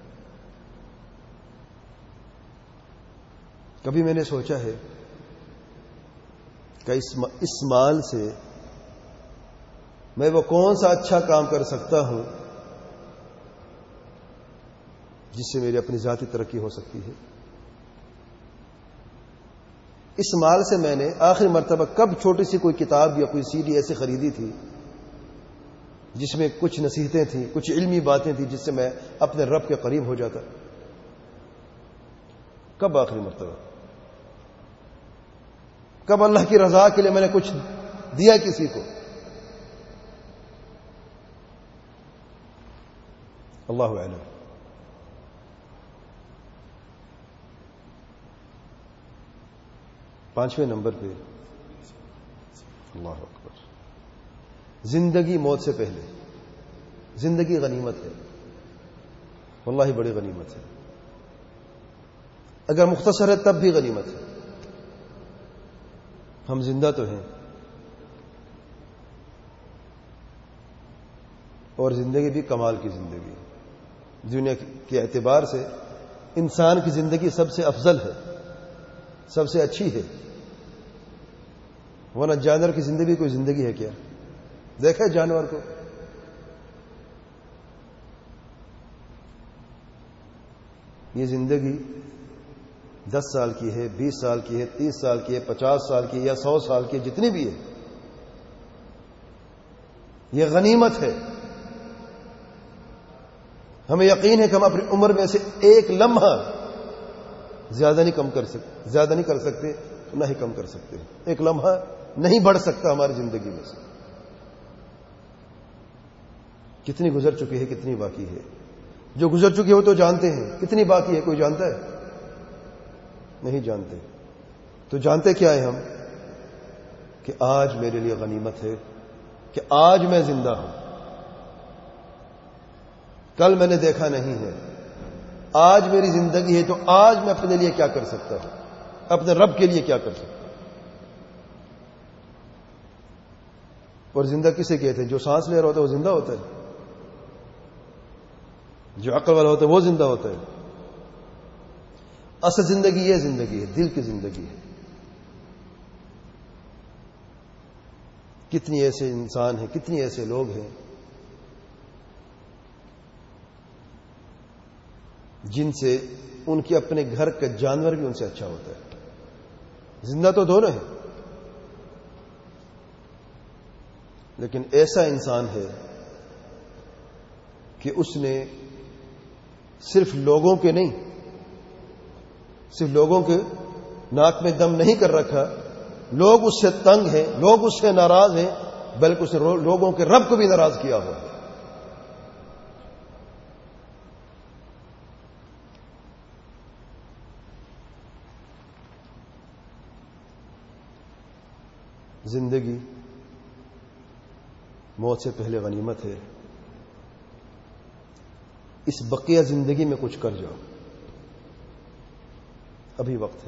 کبھی میں نے سوچا ہے کہ اس مال سے میں وہ کون سا اچھا کام کر سکتا ہوں جس سے میری اپنی ذاتی ترقی ہو سکتی ہے؟ اس مال سے میں نے آخری مرتبہ کب چھوٹی سی کوئی کتاب یا کوئی سی ڈی ایسی خریدی تھی جس میں کچھ نصیحتیں تھیں، کچھ علمی باتیں تھیں جس سے میں اپنے رب کے قریب ہو جاتا؟ کب آخری مرتبہ؟ کب اللہ کی رضا کے لیے میں نے کچھ دیا کسی کو؟ اللہ اعلم. 5ویں نمبر پہ اللہ اکبر، زندگی موت سے پہلے. زندگی غنیمت ہے، واللہ بڑی غنیمت ہے. اگر مختصر ہے تب بھی غنیمت ہے. ہم زندہ تو ہیں، اور زندگی بھی کمال کی زندگی. دنیا کے اعتبار سے انسان کی زندگی سب سے افضل ہے، سب سے اچھی ہے. ورنہ جانور کی زندگی کوئی زندگی ہے کیا؟ دیکھا جانور کو، یہ زندگی 10 سال کی ہے، 20 سال کی ہے، 30 سال کی ہے، 50 سال کی ہے، یا 100 سال کی ہے، جتنی بھی ہے، یہ غنیمت ہے. ہمیں یقین ہے کہ ہم اپنی عمر میں سے ایک لمحہ زیادہ نہیں کر سکتے، نہ ہی کم کر سکتے. ایک لمحہ نہیں بڑھ سکتا ہماری زندگی میں سے. کتنی گزر چکی ہے، کتنی باقی ہے. جو گزر چکی ہے وہ تو جانتے ہیں، کتنی باقی ہے کوئی جانتا ہے؟ نہیں جانتے. تو جانتے کیا ہے ہم؟ کہ آج میرے لیے غنیمت ہے کہ آج میں زندہ ہوں. کل میں نے دیکھا نہیں ہے. آج میری زندگی ہے تو آج میں اپنے لیے کیا کر سکتا ہوں، اپنے رب کے لیے کیا کر سکتا ہوں. اور زندہ کسے کہتے ہیں؟ جو سانس لے رہا ہوتا ہے وہ زندہ ہوتا ہے، جو عقل والا ہوتا ہے وہ زندہ ہوتا ہے. اصل زندگی یہ زندگی ہے، دل کی زندگی ہے. کتنی ایسے انسان ہیں، کتنی ایسے لوگ ہیں جن سے ان کے اپنے گھر کا جانور بھی ان سے اچھا ہوتا ہے. زندہ تو دونوں ہیں، لیکن ایسا انسان ہے کہ اس نے صرف لوگوں کے نہیں، صرف لوگوں کے ناک میں دم نہیں کر رکھا، لوگ اس سے تنگ ہیں، لوگ اس سے ناراض ہیں، بلکہ اس نے لوگوں کے رب کو بھی ناراض کیا ہوا. زندگی موت سے پہلے غنیمت ہے. اس بقیہ زندگی میں کچھ کر جاؤ، ابھی وقت ہے.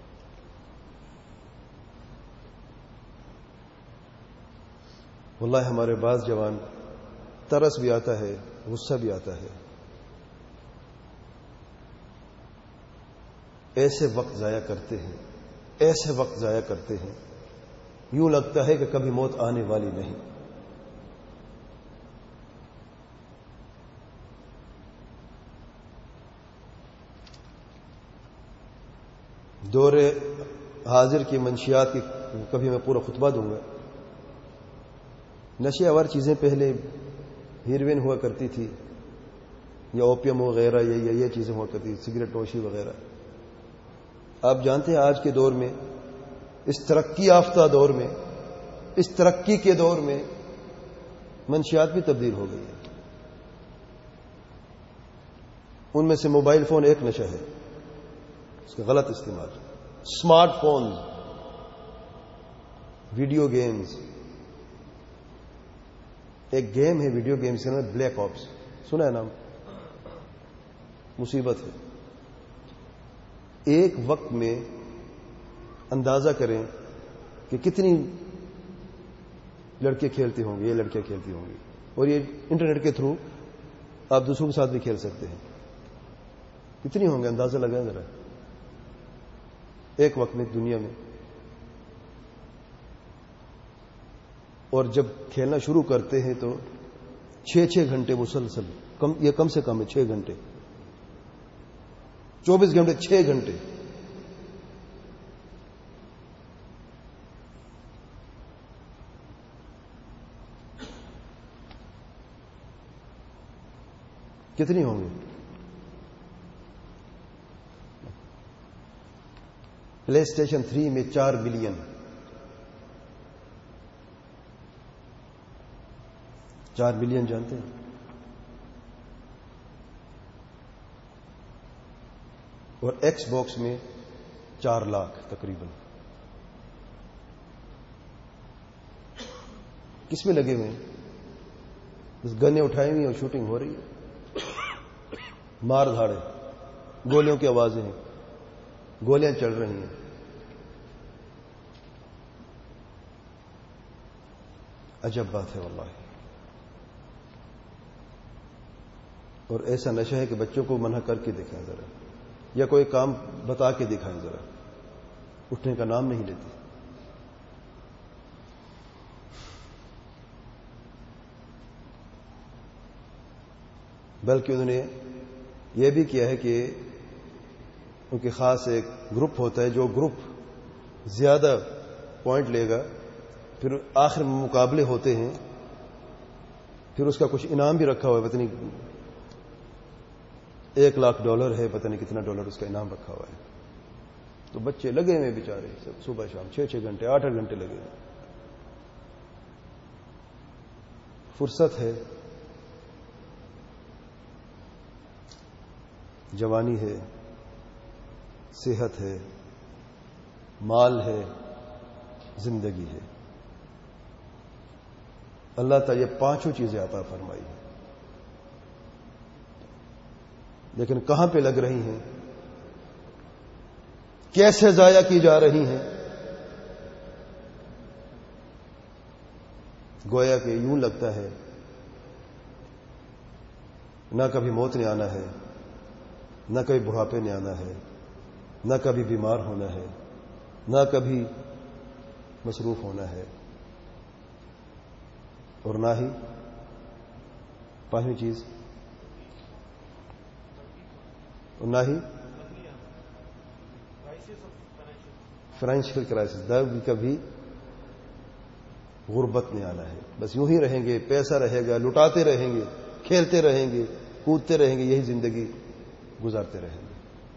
واللہ ہمارے بعض جوان ترس بھی آتا ہے، غصہ بھی آتا ہے. ایسے وقت ضائع کرتے ہیں، ایسے وقت ضائع کرتے ہیں، یوں لگتا ہے کہ کبھی موت آنے والی نہیں. دور حاضر کی منشیات کی کبھی میں پورا خطبہ دوں گا. نشے آور چیزیں پہلے ہیروین ہوا کرتی تھی، یا اوپیم وغیرہ، یہ چیزیں ہوا کرتی تھی، سگریٹ نوشی وغیرہ. آپ جانتے ہیں آج کے دور میں، اس ترقی یافتہ دور میں، اس ترقی کے دور میں منشیات بھی تبدیل ہو گئی ہیں. ان میں سے موبائل فون ایک نشہ ہے، اس کا غلط استعمال. Smartphone, video games. ایک گیم ہے ویڈیو گیمز کا نام بلیک آپس، سنا ہے نام؟ مصیبت ہے. ایک وقت میں اندازہ کریں کہ کتنی لڑکے کھیلتے ہوں گے، یہ لڑکیاں کھیلتی ہوں گی، اور یہ انٹرنیٹ کے تھرو آپ دوسروں کے ساتھ بھی کھیل سکتے ہیں. کتنی ہوں گے اندازہ لگائیں ذرا ایک وقت میں دنیا میں. اور جب کھیلنا شروع کرتے ہیں تو 6 گھنٹے مسلسل، یہ کم سے کم ہے 6 گھنٹے، 24 گھنٹے 6 گھنٹے. کتنی ہوں گے؟ پلے اسٹیشن 3 میں 4 بلین، 4 بلین جانتے ہیں؟ اور ایکس باکس میں 4 لاکھ تقریباً. کس میں لگے ہوئے ہیں؟ بس گنے اٹھائی ہوئی اور شوٹنگ ہو رہی ہے، مار دھاڑے، گولیوں کی آوازیں ہیں، گولیاں چل رہی ہیں. عجب بات ہے واللہ. اور ایسا نشہ ہے کہ بچوں کو منع کر کے دکھائیں ذرا، یا کوئی کام بتا کے دکھائیں ذرا، اٹھنے کا نام نہیں لیتے. بلکہ انہوں نے یہ بھی کیا ہے کہ ان کے خاص ایک گروپ ہوتا ہے، جو گروپ زیادہ پوائنٹ لے گا، پھر آخر میں مقابلے ہوتے ہیں، پھر اس کا کچھ انعام بھی رکھا ہوا ہے، پتہ نہیں $1,00,000 ہے، پتہ نہیں کتنا ڈالر اس کا انعام رکھا ہوا ہے. تو بچے لگے ہوئے بیچارے، صبح شام 6 گھنٹے 8 گھنٹے لگے ہوئے. فرصت ہے، جوانی ہے، صحت ہے، مال ہے، زندگی ہے. اللہ تعالیٰ یہ 5 چیزیں عطا فرمائی ہیں، لیکن کہاں پہ لگ رہی ہیں، کیسے ضائع کی جا رہی ہیں؟ گویا کہ یوں لگتا ہے نہ کبھی موت نے آنا ہے، نہ کبھی بڑھاپے نے آنا ہے، نہ کبھی بیمار ہونا ہے، نہ کبھی مصروف ہونا ہے، اور نہ ہی 5ویں چیز، اور نہ ہی فائنینشیل کرائسس، کبھی غربت میں آنا ہے. بس یوں ہی رہیں گے، پیسہ رہے گا، لٹاتے رہیں گے، کھیلتے رہیں گے، کودتے رہیں گے، یہی زندگی گزارتے رہیں گے.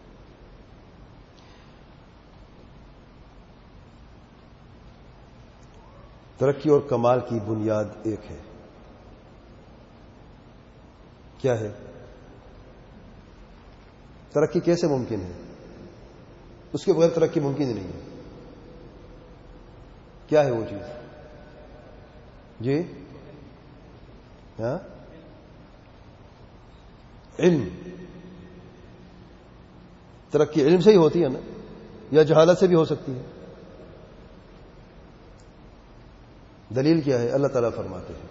ترقی اور کمال کی بنیاد ایک ہے. کیا ہے؟ ترقی کیسے ممکن ہے؟ اس کے بغیر ترقی ممکن ہی نہیں ہے. کیا ہے وہ چیز؟ جی ہاں، علم. ترقی علم سے ہی ہوتی ہے نا، یا جہالت سے بھی ہو سکتی ہے. دلیل کیا ہے؟ اللہ تعالیٰ فرماتے ہیں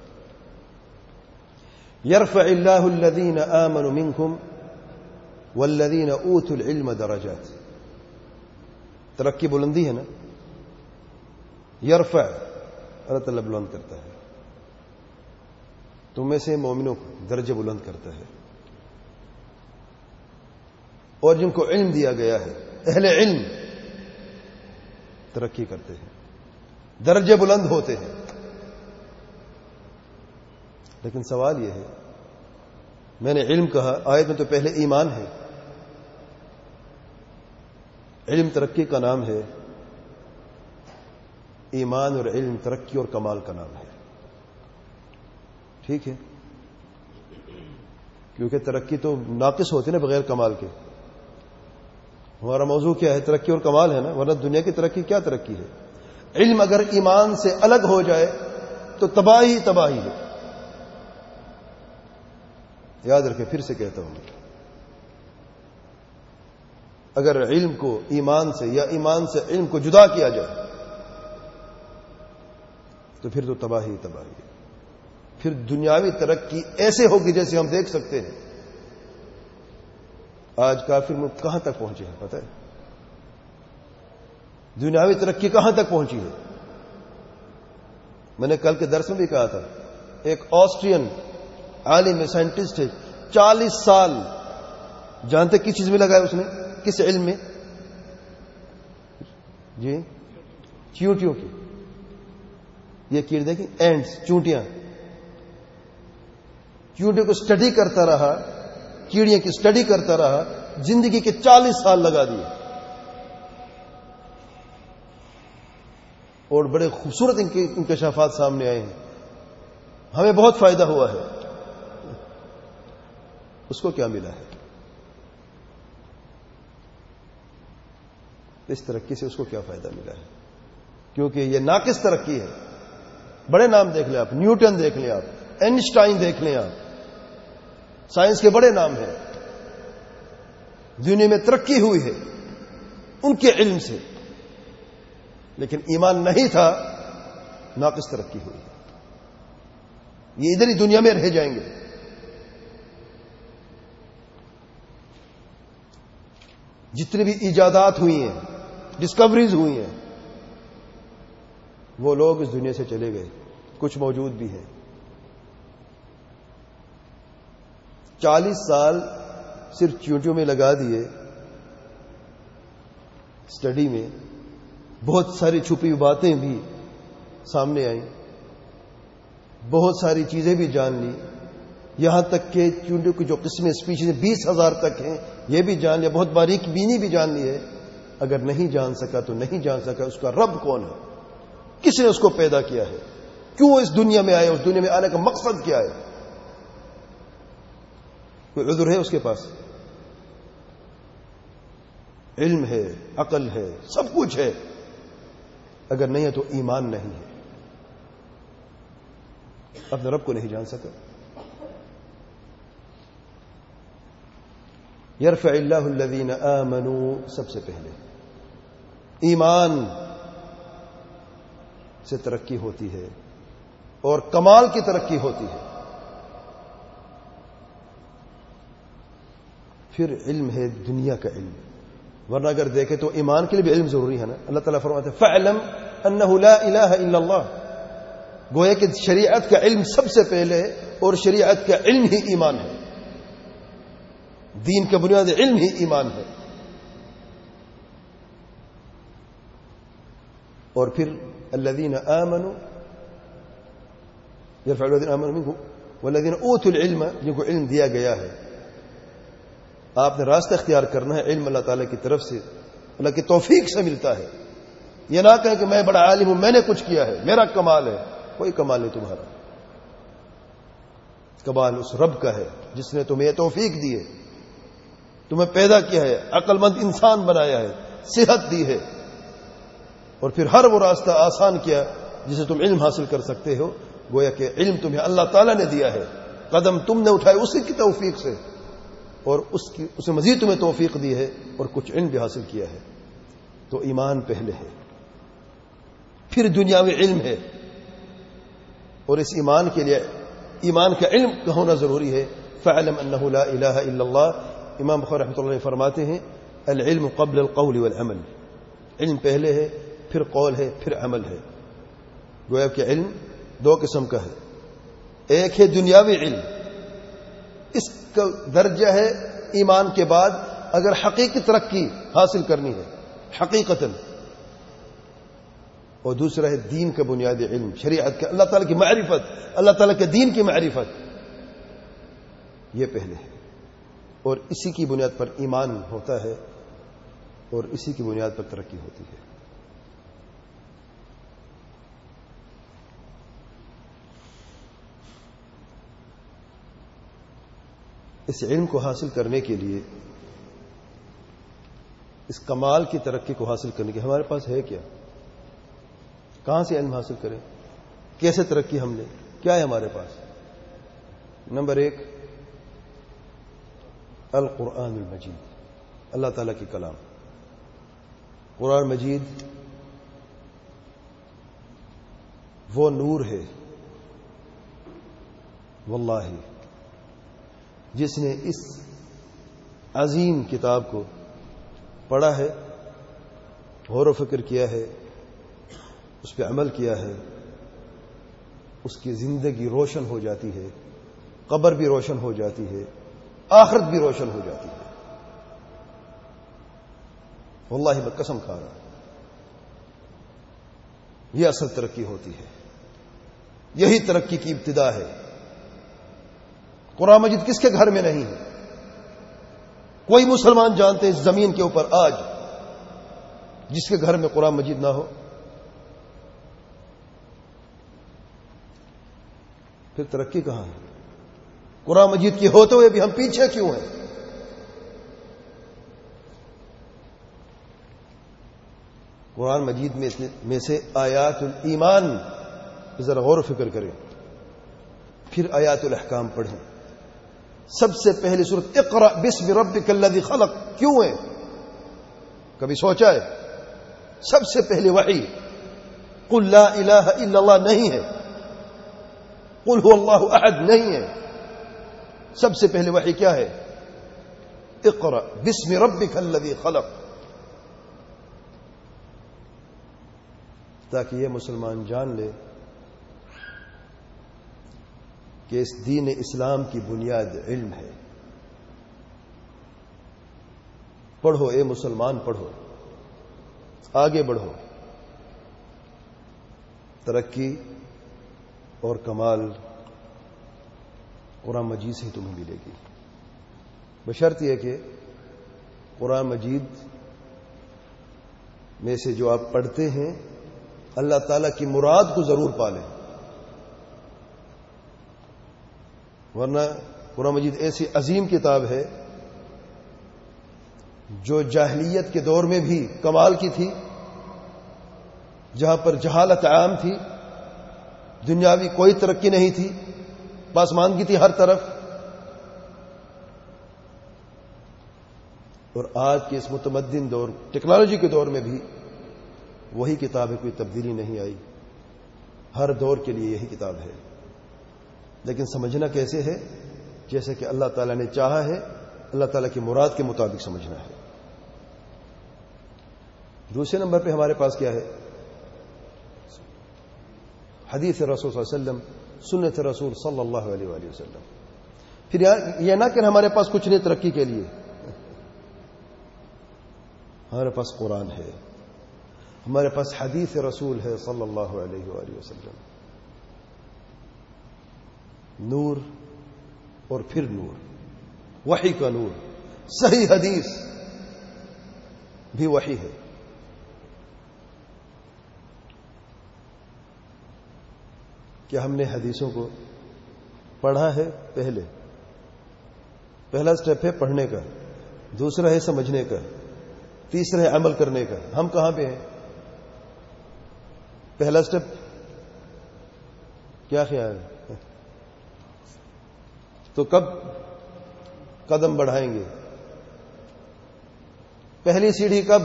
یرفع اللہ الذین آمنوا منکم والذین اوتوا العلم درجات. ترقی بلندی ہے نا، یرفع، اللہ تعالیٰ بلند کرتا ہے، تم میں سے مومنوں کو درجہ بلند کرتا ہے. اور جن کو علم دیا گیا ہے، اہل علم، ترقی کرتے ہیں، درجے بلند ہوتے ہیں. لیکن سوال یہ ہے، میں نے علم کہا، آیت میں تو پہلے ایمان ہے. علم ترقی کا نام ہے، ایمان اور علم ترقی اور کمال کا نام ہے. ٹھیک ہے، کیونکہ ترقی تو ناقص ہوتی ہے نا بغیر کمال کے. ہمارا موضوع کیا ہے؟ ترقی اور کمال ہے نا، ورنہ دنیا کی ترقی کیا ترقی ہے؟ علم اگر ایمان سے الگ ہو جائے تو تباہی تباہی ہے. یاد رکھیں، پھر سے کہتا ہوں، اگر علم کو ایمان سے یا ایمان سے علم کو جدا کیا جائے تو پھر تو تباہی تباہی ہے. پھر دنیاوی ترقی ایسے ہوگی جیسے ہم دیکھ سکتے ہیں. آج کافر ملک کہاں تک پہنچے ہیں پتہ ہے؟ دنیاوی ترقی کہاں تک پہنچی ہے؟ میں نے کل کے درس میں بھی کہا تھا، ایک آسٹرین عالم سائنٹسٹ ہے، 40 سال جانتے کس چیز میں لگایا اس نے؟ کس علم میں؟ جی، چیونٹیوں کی. یہ کیڑے دیکھیں، اینٹس، چونٹیاں، چیونٹیوں کو اسٹڈی کرتا رہا، کیڑیاں کی اسٹڈی کرتا رہا، زندگی کے 40 سال لگا دیے. اور بڑے خوبصورت ان کے انکشافات سامنے آئے ہیں، ہمیں بہت فائدہ ہوا ہے. اس کو کیا ملا ہے؟ اس ترقی سے اس کو کیا فائدہ ملا ہے؟ کیونکہ یہ ناقص ترقی ہے. بڑے نام دیکھ لیں آپ، نیوٹن دیکھ لیں آپ، اینسٹائن دیکھ لیں آپ، سائنس کے بڑے نام ہیں، دنیا میں ترقی ہوئی ہے ان کے علم سے، لیکن ایمان نہیں تھا، ناقص ترقی ہوئی. یہ ادھر ہی دنیا میں رہ جائیں گے. جتنی بھی ایجادات ہوئی ہیں، ڈسکوریز ہوئی ہیں، وہ لوگ اس دنیا سے چلے گئے، کچھ موجود بھی ہیں. 40 سال صرف چیونٹیوں میں لگا دیے اسٹڈی میں، بہت ساری چھپی ہوئی باتیں بھی سامنے آئیں، بہت ساری چیزیں بھی جان لی، یہاں تک کہ چیونٹیوں کی جو قسمیں اسپیشیز 20,000 تک ہیں یہ بھی جان لیا، بہت باریک بینی بھی جان لی ہے. اگر نہیں جان سکا تو نہیں جان سکا اس کا رب کون ہے، کس نے اس کو پیدا کیا ہے، کیوں اس دنیا میں آئے، اس دنیا میں آنے کا مقصد کیا ہے. کوئی عذر ہے اس کے پاس؟ علم ہے، عقل ہے، سب کچھ ہے، اگر نہیں ہے تو ایمان نہیں ہے، اپنے رب کو نہیں جان سکا. یرفع اللہ الذین آمنوا، سب سے پہلے ایمان سے ترقی ہوتی ہے اور کمال کی ترقی ہوتی ہے. پھر علم ہے دنیا کا علم، ورنہ اگر دیکھیں تو ایمان کے لیے بھی علم ضروری ہے نا. اللہ تعالیٰ فرماتے ہیں فَاعْلَمْ أَنَّهُ لَا إِلَهَ إِلَّا اللَّهُ، گویا کہ شریعت کا علم سب سے پہلے، اور شریعت کا علم ہی ایمان ہے، دین کا بنیاد علم ہی ایمان ہے. اور پھر الذین آمنوا یرفع الذین آمنوا منکم والذین اوتوا العلم، جن کو علم دیا گیا ہے. آپ نے راستہ اختیار کرنا ہے، علم اللہ تعالیٰ کی طرف سے، اللہ کی توفیق سے ملتا ہے. یہ نہ کہیں کہ میں بڑا عالم ہوں، میں نے کچھ کیا ہے، میرا کمال ہے. کوئی کمال نہیں تمہارا، کمال اس رب کا ہے جس نے تمہیں توفیق دی ہے، تمہیں پیدا کیا ہے، عقل مند انسان بنایا ہے، صحت دی ہے، اور پھر ہر وہ راستہ آسان کیا جسے تم علم حاصل کر سکتے ہو. گویا کہ علم تمہیں اللہ تعالیٰ نے دیا ہے، قدم تم نے اٹھائے اسی کی توفیق سے، اور اس نے مزید تمہیں توفیق دی ہے اور کچھ علم بھی حاصل کیا ہے. تو ایمان پہلے ہے، پھر دنیاوی علم ہے، اور اس ایمان کے لیے ایمان کا علم کا ہونا ضروری ہے. فَاعْلَمْ أَنَّهُ لَا إِلَهَ إِلَّا اللَّهُ. امام بخاری رحمۃ اللہ علیہ فرماتے ہیں العلم قبل القول والعمل، علم پہلے ہے، پھر قول ہے، پھر عمل ہے. گویا کہ علم دو قسم کا ہے، ایک ہے دنیاوی علم، اس کا درجہ ہے ایمان کے بعد اگر حقیقی ترقی حاصل کرنی ہے حقیقتاً، اور دوسرا ہے دین کا بنیادی علم، شریعت کا، اللہ تعالیٰ کی معرفت، اللہ تعالیٰ کے دین کی معرفت. یہ پہلے ہے، اور اسی کی بنیاد پر ایمان ہوتا ہے، اور اسی کی بنیاد پر ترقی ہوتی ہے. اس علم کو حاصل کرنے کے لیے، اس کمال کی ترقی کو حاصل کرنے کے ہمارے پاس ہے کیا؟ کہاں سے علم حاصل کریں؟ کیسے ترقی ہم لیں؟ کیا ہے ہمارے پاس؟ نمبر 1 القرآن المجید، اللہ تعالیٰ کی کلام. قرآن مجید وہ نور ہے واللہ، جس نے اس عظیم کتاب کو پڑھا ہے، غور و فکر کیا ہے، اس پہ عمل کیا ہے، اس کی زندگی روشن ہو جاتی ہے، قبر بھی روشن ہو جاتی ہے، آخرت بھی روشن ہو جاتی ہے. واللہ میں قسم کھا رہا ہوں، یہ اصل ترقی ہوتی ہے، یہی ترقی کی ابتدا ہے. قرآن مجید کس کے گھر میں نہیں ہے؟ کوئی مسلمان جانتے اس زمین کے اوپر آج جس کے گھر میں قرآن مجید نہ ہو؟ پھر ترقی کہاں ہے؟ قرآن مجید کی ہوتے ہوئے بھی ہم پیچھے کیوں ہیں؟ قرآن مجید میں سے آیات الایمان ذرا غور و فکر کریں، پھر آیات الاحکام پڑھیں۔ سب سے پہلی سورت اقرأ بسم ربک الذی خلق کیوں ہے؟ کبھی سوچا ہے؟ سب سے پہلی وحی قل لا الہ الا اللہ نہیں ہے، قل هو اللہ احد نہیں ہے، سب سے پہلی وحی کیا ہے؟ اقرأ بسم ربک الذی خلق، تاکہ یہ مسلمان جان لے کہ اس دین اسلام کی بنیاد علم ہے۔ پڑھو اے مسلمان، پڑھو، آگے بڑھو، ترقی اور کمال قرآن مجید سے ہی تمہیں ملے گی، بشرط یہ کہ قرآن مجید میں سے جو آپ پڑھتے ہیں اللہ تعالیٰ کی مراد کو ضرور پالیں، ورنہ قرآن مجید ایسی عظیم کتاب ہے جو جاہلیت کے دور میں بھی کمال کی تھی، جہاں پر جہالت عام تھی، دنیاوی کوئی ترقی نہیں تھی، پاسماندگی تھی ہر طرف، اور آج کے اس متمدن دور ٹیکنالوجی کے دور میں بھی وہی کتاب ہے، کوئی تبدیلی نہیں آئی، ہر دور کے لیے یہی کتاب ہے، لیکن سمجھنا کیسے ہے؟ جیسے کہ اللہ تعالیٰ نے چاہا ہے، اللہ تعالیٰ کی مراد کے مطابق سمجھنا ہے۔ دوسرے نمبر پہ ہمارے پاس کیا ہے؟ حدیث رسول صلی اللہ علیہ وسلم، سنت رسول صلی اللہ علیہ وآلہ وسلم۔ پھر یہ نہ کہ ہمارے پاس کچھ نہیں ترقی کے لیے، ہمارے پاس قرآن ہے، ہمارے پاس حدیث رسول ہے صلی اللہ علیہ وآلہ وسلم، نور اور پھر نور، وحی کا نور، صحیح حدیث بھی وحی ہے۔ کیا ہم نے حدیثوں کو پڑھا ہے؟ پہلا سٹیپ ہے پڑھنے کا، دوسرا ہے سمجھنے کا، تیسرا ہے عمل کرنے کا۔ ہم کہاں پہ ہیں؟ پہلا سٹیپ کیا خیال ہے؟ تو کب قدم بڑھائیں گے؟ پہلی سیڑھی کب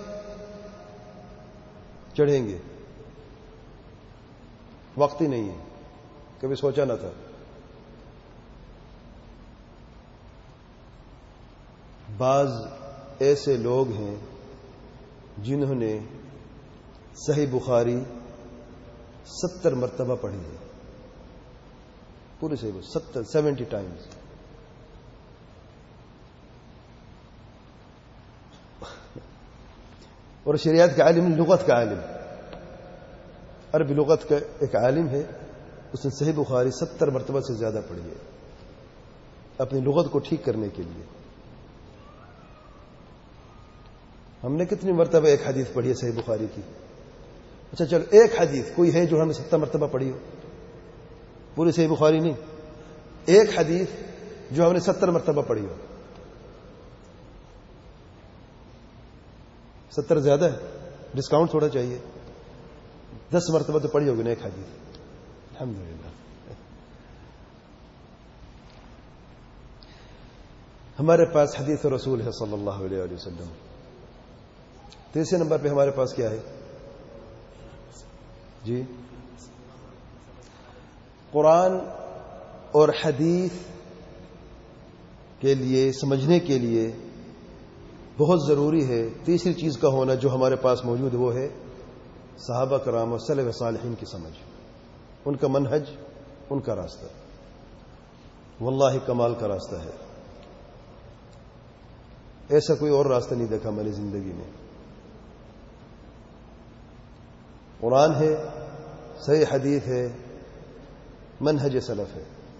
چڑھیں گے؟ وقت ہی نہیں ہے، کبھی سوچا نہ تھا۔ بعض ایسے لوگ ہیں جنہوں نے صحیح بخاری 70 مرتبہ پڑھی ہے، پوری صحیح 70 ٹائمز۔ اور شریعت کا عالم، لغت کا عالم، عربی لغت کا ایک عالم ہے، اس نے صحیح بخاری 70 مرتبہ سے زیادہ پڑھی ہے اپنی لغت کو ٹھیک کرنے کے لیے۔ ہم نے کتنی مرتبہ ایک حدیث پڑھی ہے صحیح بخاری کی؟ اچھا چلو، ایک حدیث کوئی ہے جو ہم نے 70 مرتبہ پڑھی ہو، پوری صحیح بخاری نہیں، ایک حدیث جو ہم نے 70 مرتبہ پڑھی ہو۔ 70 زیادہ ہے، ڈسکاؤنٹ تھوڑا چاہیے، 10 مرتبہ تو پڑھی ہوگی نا ایک حدیث، الحمدللہ۔ ہمارے پاس حدیث رسول ہے صلی اللہ علیہ وآلہ وسلم۔ تیسرے نمبر پہ ہمارے پاس کیا ہے جی؟ قرآن اور حدیث کے لیے، سمجھنے کے لیے بہت ضروری ہے تیسری چیز کا ہونا جو ہمارے پاس موجود ہے، وہ ہے صحابہ کرام اور سلف صالحین کی سمجھ، ان کا منہج، ان کا راستہ۔ واللہ کمال کا راستہ ہے، ایسا کوئی اور راستہ نہیں دیکھا میں نے زندگی میں۔ قرآن ہے، صحیح حدیث ہے، منہج سلف ہے،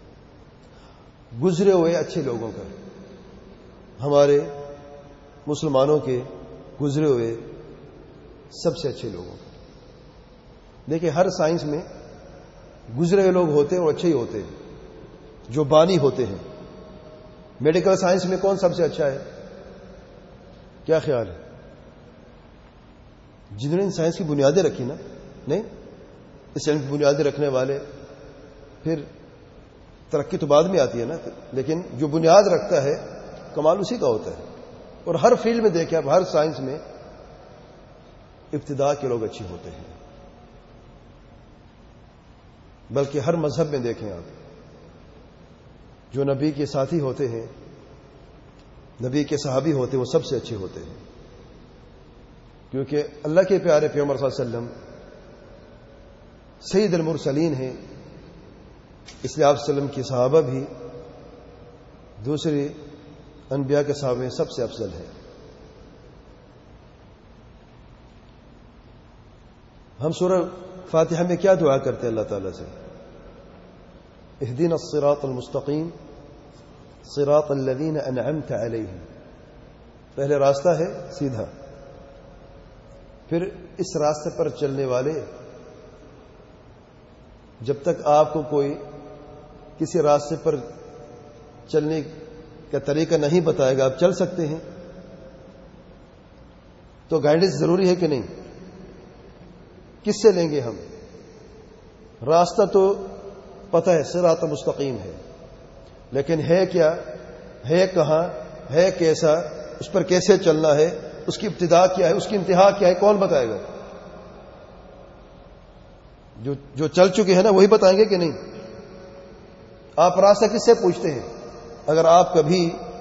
گزرے ہوئے اچھے لوگوں کا، ہمارے مسلمانوں کے گزرے ہوئے سب سے اچھے لوگوں کا۔ دیکھیں ہر سائنس میں گزرے ہوئے لوگ ہوتے ہیں اور اچھے ہی ہوتے ہیں، جو بانی ہوتے ہیں۔ میڈیکل سائنس میں کون سب سے اچھا ہے؟ کیا خیال ہے؟ جنہوں نے سائنس کی بنیادیں رکھی نا، نہیں اس علم کی بنیادیں رکھنے والے. پھر ترقی تو بعد میں آتی ہے نا، لیکن جو بنیاد رکھتا ہے کمال اسی کا ہوتا ہے. اور ہر فیلڈ میں دیکھیں آپ، ہر سائنس میں ابتدا کے لوگ اچھے ہوتے ہیں. بلکہ ہر مذہب میں دیکھیں آپ، جو نبی کے ساتھی ہوتے ہیں، نبی کے صحابی ہوتے ہیں، وہ سب سے اچھے ہوتے ہیں. کیونکہ اللہ کے پیارے پیغمبر صلی اللہ علیہ وسلم سید المرسلین ہیں، اس لیے آپ صلی اللہ علیہ وسلم کی صحابہ بھی دوسرے انبیاء کے صحابہ میں سب سے افضل ہے. ہم سورہ فاتحہ میں کیا دعا کرتے ہیں اللہ تعالیٰ سے؟ اہدنا الصراط المستقیم صراط الذین انعمت علیہم. پہلے راستہ ہے سیدھا، پھر اس راستے پر چلنے والے. جب تک آپ کو کوئی کسی راستے پر چلنے کا طریقہ نہیں بتائے گا، آپ چل سکتے ہیں؟ تو گائیڈنس ضروری ہے کہ نہیں؟ کس سے لیں گے ہم؟ راستہ تو پتہ ہے، صراط مستقیم ہے، لیکن ہے کیا، ہے کہاں، ہے کیسا، اس پر کیسے چلنا ہے، اس کی ابتدا کیا ہے، اس کی انتہا کیا ہے، کون بتائے گا؟ جو چل چکے ہیں نا وہی بتائیں گے کہ نہیں؟ آپ راستہ کس سے پوچھتے ہیں؟ اگر آپ کبھی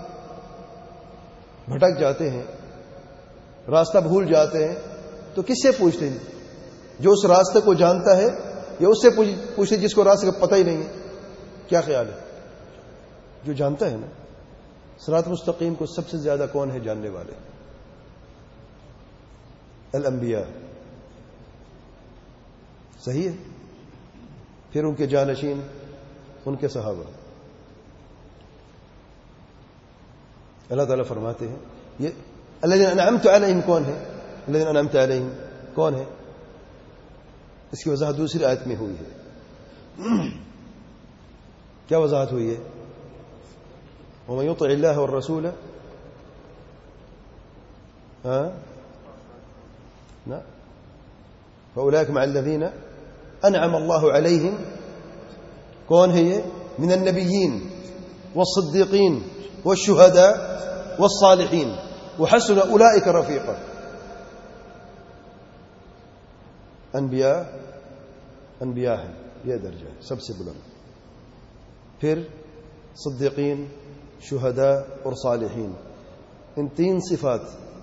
بھٹک جاتے ہیں، راستہ بھول جاتے ہیں، تو کس سے پوچھتے ہیں؟ جو اس راستے کو جانتا ہے، یا اس سے پوچھتے جس کو راستے کا پتہ ہی نہیں ہے؟ کیا خیال ہے؟ جو جانتا ہے نا. صراط مستقیم کو سب سے زیادہ کون ہے جاننے والے؟ الانبیاء. صحیح ہے. پھر ان کے جانشین، ان کے صحابہ. اللہ تعالیٰ فرماتے ہیں یہ الذین انعمت علیہم کون ہے؟ الذین انعمت علیہم کون ہے؟ اس کی وضاحت دوسری آیت میں ہوئی ہے. کیا وضاحت ہوئی ہے؟ ومن يطع الله والرسول فأولئك مع الذين أنعم الله عليهم. کون ہے یہ؟ من النبیین والصدیقین والشہداء والصالحین وحسن اولئک رفیقا. انبیاء ہے، یہ درجہ ہے سب سے بلند. پھر صدیقین، شہداء اور صالحین. ان تین صفات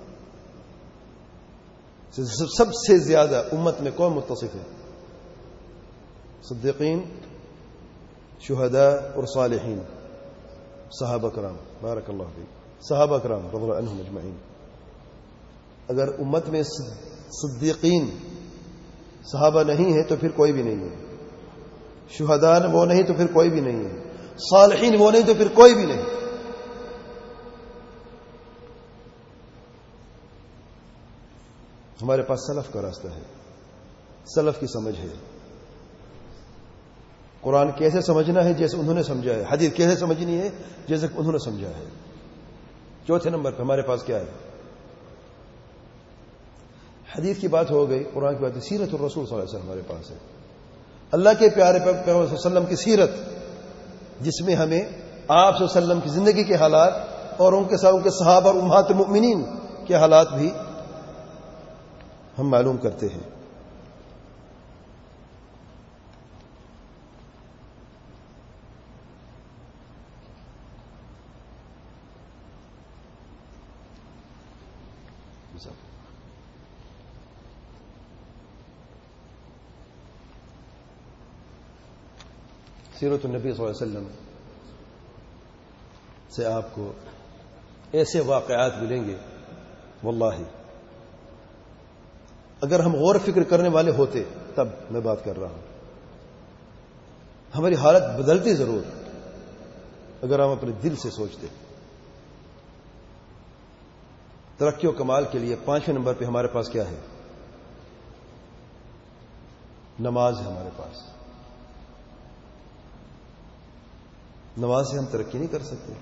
سب سے زیادہ امت میں کون متصف ہے؟ صدیقین، شہداء اور صالحین. صحابہ کرام، بارک اللہ فیک، صحابہ کرام رضی اللہ عنہم اجمعین. اگر امت میں صدیقین صحابہ نہیں ہے تو پھر کوئی بھی نہیں ہے. شہداء وہ نہیں تو پھر کوئی بھی نہیں ہے. صالحین وہ نہیں تو پھر کوئی بھی نہیں. ہمارے پاس سلف کا راستہ ہے، سلف کی سمجھ ہے. قرآن کیسے سمجھنا ہے؟ جیسے انہوں نے سمجھا ہے. حدیث کیسے سمجھنی ہے؟ جیسے انہوں نے سمجھا ہے. چوتھے نمبر پہ ہمارے پاس کیا ہے؟ حدیث کی بات ہو گئی، قرآن کی بات ہے. سیرت الرسول صلی اللہ علیہ وسلم ہمارے پاس ہے. اللہ کے پیارے پیغمبر صلی اللہ علیہ وسلم کی سیرت، جس میں ہمیں آپ صلی اللہ علیہ وسلم کی زندگی کے حالات اور ان کے ساتھ ان کے صحابہ اور امہات المؤمنین کے حالات بھی ہم معلوم کرتے ہیں. سیرت النبی صلی اللہ علیہ وسلم سے آپ کو ایسے واقعات ملیں گے، واللہ اگر ہم غور فکر کرنے والے ہوتے، تب میں بات کر رہا ہوں، ہماری حالت بدلتی ضرور اگر ہم اپنے دل سے سوچتے. ترقی و کمال کے لیے 5ویں نمبر پہ ہمارے پاس کیا ہے؟ نماز ہے ہمارے پاس. نماز سے ہم ترقی نہیں کر سکتے.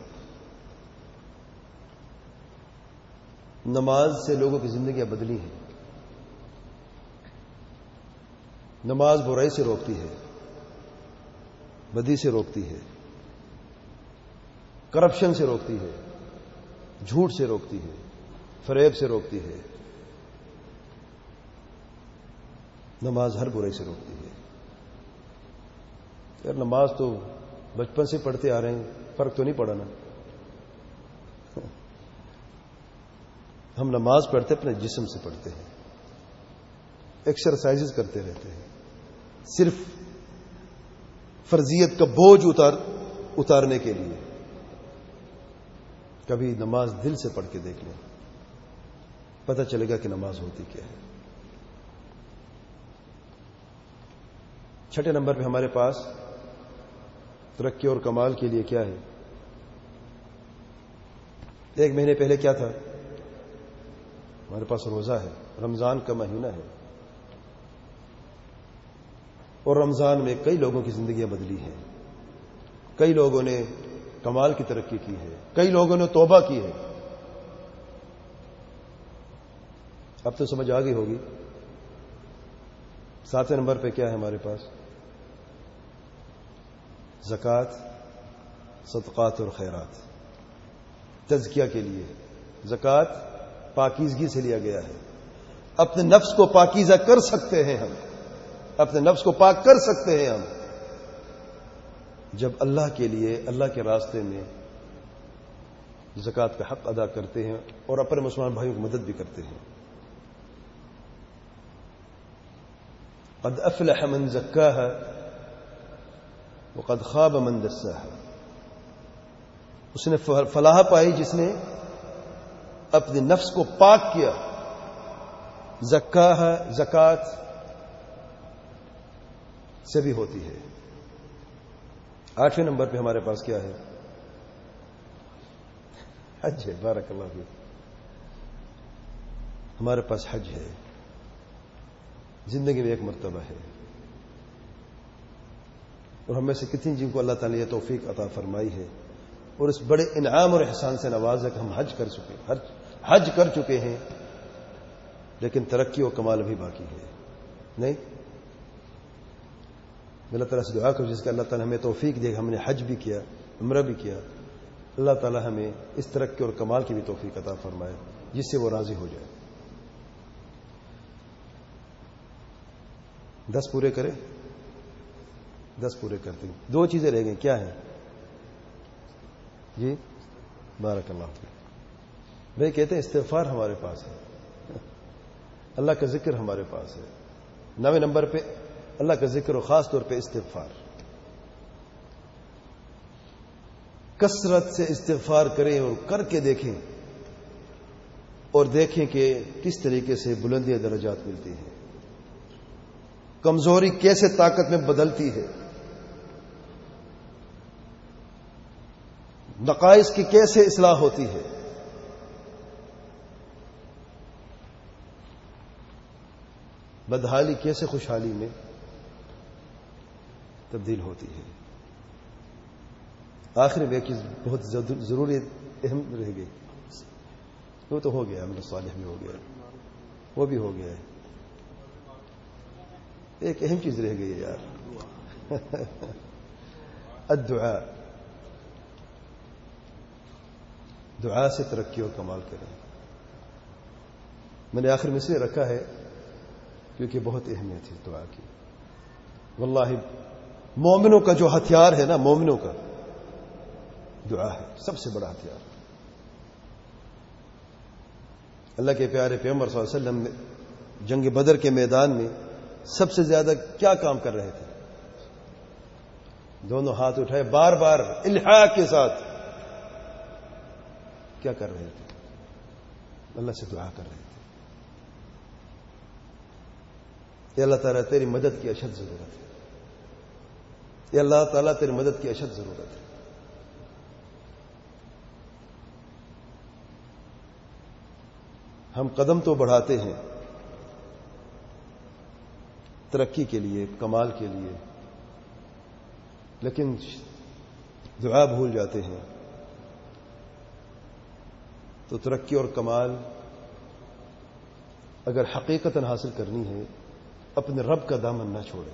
نماز سے لوگوں کی زندگیاں بدلی ہیں. نماز برائی سے روکتی ہے، بدی سے روکتی ہے، کرپشن سے روکتی ہے، جھوٹ سے روکتی ہے، فریب سے روکتی ہے، نماز ہر برائی سے روکتی ہے۔ یار نماز تو بچپن سے پڑھتے آ رہے ہیں، فرق تو نہیں پڑا نا؟ ہم نماز پڑھتے اپنے جسم سے پڑھتے ہیں، ایکسرسائزز کرتے رہتے ہیں، صرف فرضیت کا بوجھ اتارنے کے لیے۔ کبھی نماز دل سے پڑھ کے دیکھ لیں، پتہ چلے گا کہ نماز ہوتی کیا ہے۔ چھٹے نمبر پہ ہمارے پاس ترقی اور کمال کے لیے کیا ہے؟ 1 مہینے پہلے کیا تھا؟ ہمارے پاس روزہ ہے، رمضان کا مہینہ ہے، اور رمضان میں کئی لوگوں کی زندگیاں بدلی ہیں، کئی لوگوں نے کمال کی ترقی کی ہے، کئی لوگوں نے توبہ کی ہے۔ اب تو سمجھ آ گئی ہوگی۔ 7 نمبر پہ کیا ہے ہمارے پاس؟ زکوٰۃ، صدقات اور خیرات۔ تزکیہ کے لیے زکوٰۃ پاکیزگی سے لیا گیا ہے۔ اپنے نفس کو پاکیزہ کر سکتے ہیں ہم، اپنے نفس کو پاک کر سکتے ہیں ہم جب اللہ کے لیے، اللہ کے راستے میں زکوٰۃ کا حق ادا کرتے ہیں اور اپنے مسلمان بھائیوں کی مدد بھی کرتے ہیں۔ قد افلح من زکاها وقد خاب من دساها۔ اس نے فلاح پائی جس نے اپنے نفس کو پاک کیا۔ زکاها زکوٰۃ سے بھی ہوتی ہے۔ 8ویں نمبر پہ ہمارے پاس کیا ہے؟ حج ہے۔ بارک اللہ فیک۔ ہمارے پاس حج ہے، زندگی میں ایک مرتبہ ہے، اور ہم میں سے کتنی جن کو اللہ تعالیٰ نے یہ توفیق عطا فرمائی ہے اور اس بڑے انعام اور احسان سے نوازا کہ ہم حج کر چکے ہیں، لیکن ترقی و کمال ابھی باقی ہے۔ نہیں، اللہ تعالیٰ سے دعا کرو جس کا اللہ تعالیٰ ہمیں توفیق دے گا، ہم نے حج بھی کیا، عمرہ بھی کیا، اللہ تعالیٰ ہمیں اس ترقی اور کمال کی بھی توفیق عطا فرمائے جس سے وہ راضی ہو جائے۔ 10 پورے کرے، 10 پورے کرتے ہیں۔ 2 چیزیں رہ گئی، کیا ہیں؟ جی بارک اللہ فیک۔ بھائی کہتے ہیں استغفار ہمارے پاس ہے، اللہ کا ذکر ہمارے پاس ہے۔ 9ویں نمبر پہ اللہ کا ذکر اور خاص طور پہ استغفار۔ کثرت سے استغفار کریں اور کر کے دیکھیں، اور دیکھیں کہ کس طریقے سے بلندی درجات ملتی ہیں، کمزوری کیسے طاقت میں بدلتی ہے، نقائص کی کیسے اصلاح ہوتی ہے۔ بدحالی کیسے خوشحالی میں تبدیل ہوتی ہے۔ آخر میں ایک چیز بہت ضروری اہم رہ گئی، وہ تو ہو گیا، عمل صالح بھی ہو گیا، وہ بھی ہو گیا ہے، ایک اہم چیز رہ گئی ہے یار، الدعاء۔ دعا سے ترقی اور کمال کریں۔ میں نے آخر میں اس لیے رکھا ہے کیونکہ بہت اہمیت ہے دعا کی۔ واللہ مومنوں کا جو ہتھیار ہے نا، مومنوں کا دعا ہے، سب سے بڑا ہتھیار۔ اللہ کے پیارے پیغمبر صلی اللہ علیہ وسلم نے جنگ بدر کے میدان میں سب سے زیادہ کیا کام کر رہے تھے؟ دونوں ہاتھ اٹھائے، بار بار الحاح کے ساتھ کیا کر رہے تھے؟ اللہ سے دعا کر رہے تھے، اے اللہ تعالیٰ تیری مدد کی اشد ضرورت ہے، اے اللہ تعالیٰ تیری مدد کی اشد ضرورت ہے۔ ہم قدم تو بڑھاتے ہیں ترقی کے لیے، کمال کے لیے، لیکن دعا بھول جاتے ہیں۔ تو ترقی اور کمال اگر حقیقتاً حاصل کرنی ہے، اپنے رب کا دامن نہ چھوڑے.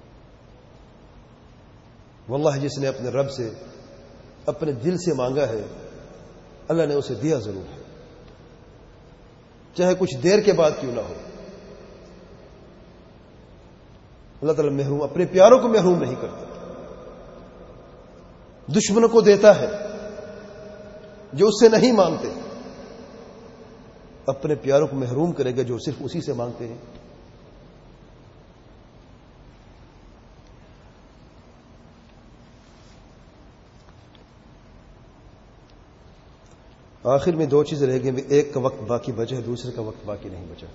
واللہ جس نے اپنے رب سے اپنے دل سے مانگا ہے اللہ نے اسے دیا ضرور ہے، چاہے کچھ دیر کے بعد کیوں نہ ہو. اللہ تعالیٰ محروم اپنے پیاروں کو محروم نہیں کرتا. دشمنوں کو دیتا ہے جو اس سے نہیں مانگتے، اپنے پیاروں کو محروم کرے گا جو صرف اسی سے مانگتے ہیں. آخر میں دو چیزیں رہ گئی. ایک کا وقت باقی بچا ہے، دوسرے کا وقت باقی نہیں بچا.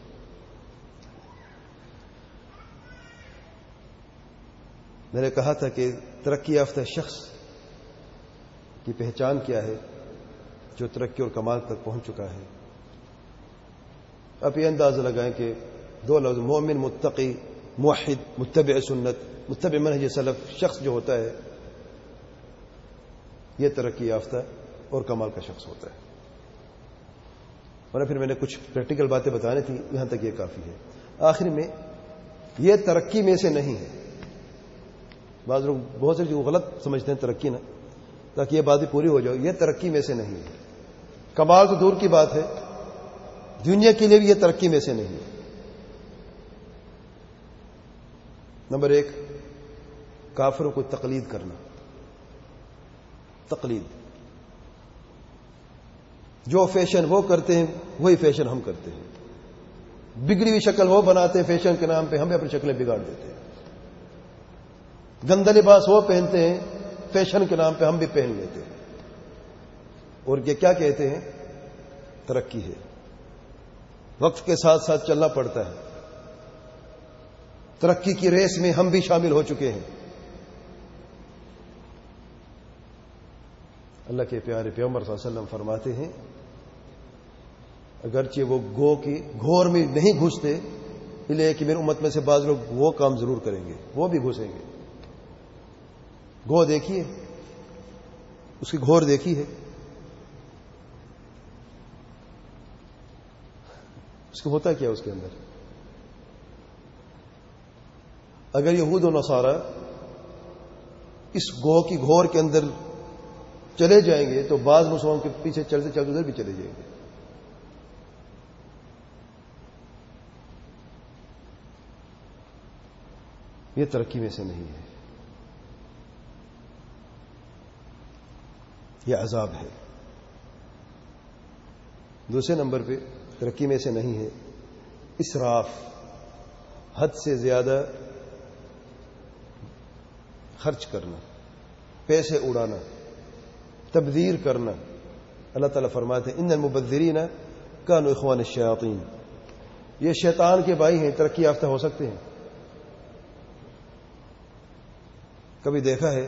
میں نے کہا تھا کہ ترقی یافتہ شخص کی پہچان کیا ہے جو ترقی اور کمال تک پہنچ چکا ہے. آپ یہ اندازہ لگائیں کہ دو لفظ مومن، متقی، موحد، متبع سنت، متبع منہج سلف شخص جو ہوتا ہے یہ ترقی یافتہ اور کمال کا شخص ہوتا ہے. اور پھر میں نے کچھ پریکٹیکل باتیں بتانے تھیں، یہاں تک یہ کافی ہے. آخر میں یہ ترقی میں سے نہیں ہے. بعض لوگ بہت سے جو غلط سمجھتے ہیں ترقی نا، تاکہ یہ باتیں پوری ہو جائے. یہ ترقی میں سے نہیں ہے. کمال تو دور کی بات ہے، دنیا کے لیے بھی یہ ترقی میں سے نہیں ہے. نمبر ایک، کافروں کو تقلید کرنا. تقلید، جو فیشن وہ کرتے ہیں وہی فیشن ہم کرتے ہیں. بگڑی ہوئی شکل وہ بناتے ہیں فیشن کے نام پہ، ہم بھی اپنی شکلیں بگاڑ دیتے ہیں. گندا لباس وہ پہنتے ہیں فیشن کے نام پہ، ہم بھی پہن لیتے ہیں. اور یہ کیا کہتے ہیں؟ ترقی ہے. وقت کے ساتھ ساتھ چلنا پڑتا ہے. ترقی کی ریس میں ہم بھی شامل ہو چکے ہیں. اللہ کے پیارے پیغمبر صلی اللہ علیہ وسلم فرماتے ہیں اگرچہ وہ گو کی گھور میں نہیں گھستے، اس لیے کہ میری امت میں سے بعض لوگ وہ کام ضرور کریں گے، وہ بھی گھسیں گے. گو دیکھیے، اس کی گھور دیکھی ہے، اس کو ہوتا کیا اس کے اندر. اگر یہود و نصارہ اس گو کی گھور کے اندر چلے جائیں گے تو بعض مسلمانوں کے پیچھے چلتے چلتے ادھر بھی چلے جائیں گے. یہ ترقی میں سے نہیں ہے، یہ عذاب ہے. دوسرے نمبر پہ ترقی میں سے نہیں ہے اسراف، حد سے زیادہ خرچ کرنا، پیسے اڑانا، تبذیر کرنا. اللہ تعالیٰ فرماتے ہیں ان المبذرین کانوا اخوان الشیاطین. یہ شیطان کے بھائی ہیں. ترقی یافتہ ہو سکتے ہیں؟ کبھی دیکھا ہے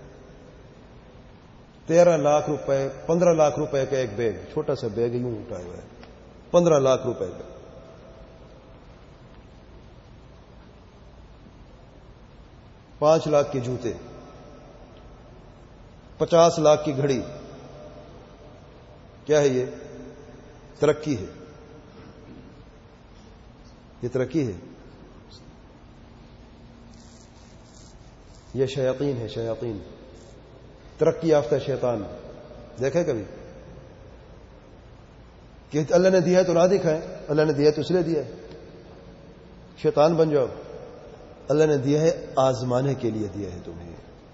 13 لاکھ روپے 15 لاکھ روپے کا ایک بیگ، چھوٹا سا بیگ یوں اٹھایا ہوا ہے، 15 لاکھ روپے کا. 5 لاکھ کے جوتے، 50 لاکھ کی گھڑی. کیا ہے یہ؟ ترقی ہے. یہ ترقی ہے. یہ شیاطین ہے، شیاطین. ترقی یافتہ شیطان دیکھے کبھی کہ اللہ نے دیا ہے تو نہ دکھائیں، اللہ نے دیا ہے تو اس لیے دیا ہے. شیطان بن جاؤ. اللہ نے دیا ہے آزمانے کے لیے دیا ہے تمہیں،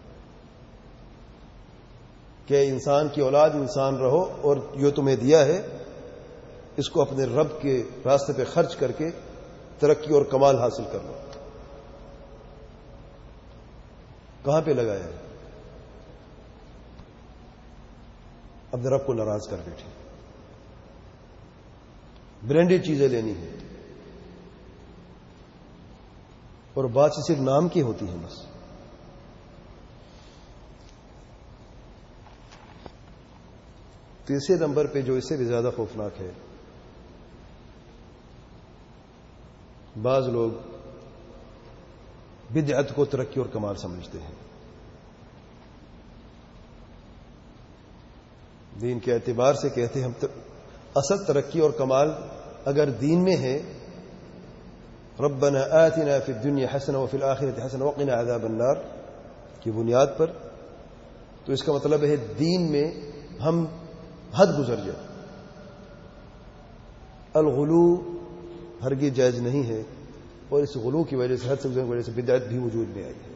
کہ انسان کی اولاد انسان رہو، اور جو تمہیں دیا ہے اس کو اپنے رب کے راستے پہ خرچ کر کے ترقی اور کمال حاصل کر لو. کہاں پہ لگایا ہے؟ اپنے رب کو ناراض کر بیٹھے. برانڈیڈ چیزیں لینی ہیں اور بات صرف نام کی ہوتی ہے بس. تیسرے نمبر پہ جو اس سے بھی زیادہ خوفناک ہے، بعض لوگ بدعت کو ترقی اور کمال سمجھتے ہیں. دین کے اعتبار سے کہتے ہیں ہم اصل ترقی اور کمال اگر دین میں ہے ربنا آتنا فی الدنیا حسنہ وفی الآخرۃ حسنہ وقنا عذاب النار کی بنیاد پر، تو اس کا مطلب ہے دین میں ہم حد گزر جائیں. الغلو ہرگز جائز نہیں ہے، اور اس غلو کی وجہ سے، حد سے گزرنے کی وجہ سے بدعت بھی وجود میں آئی ہے.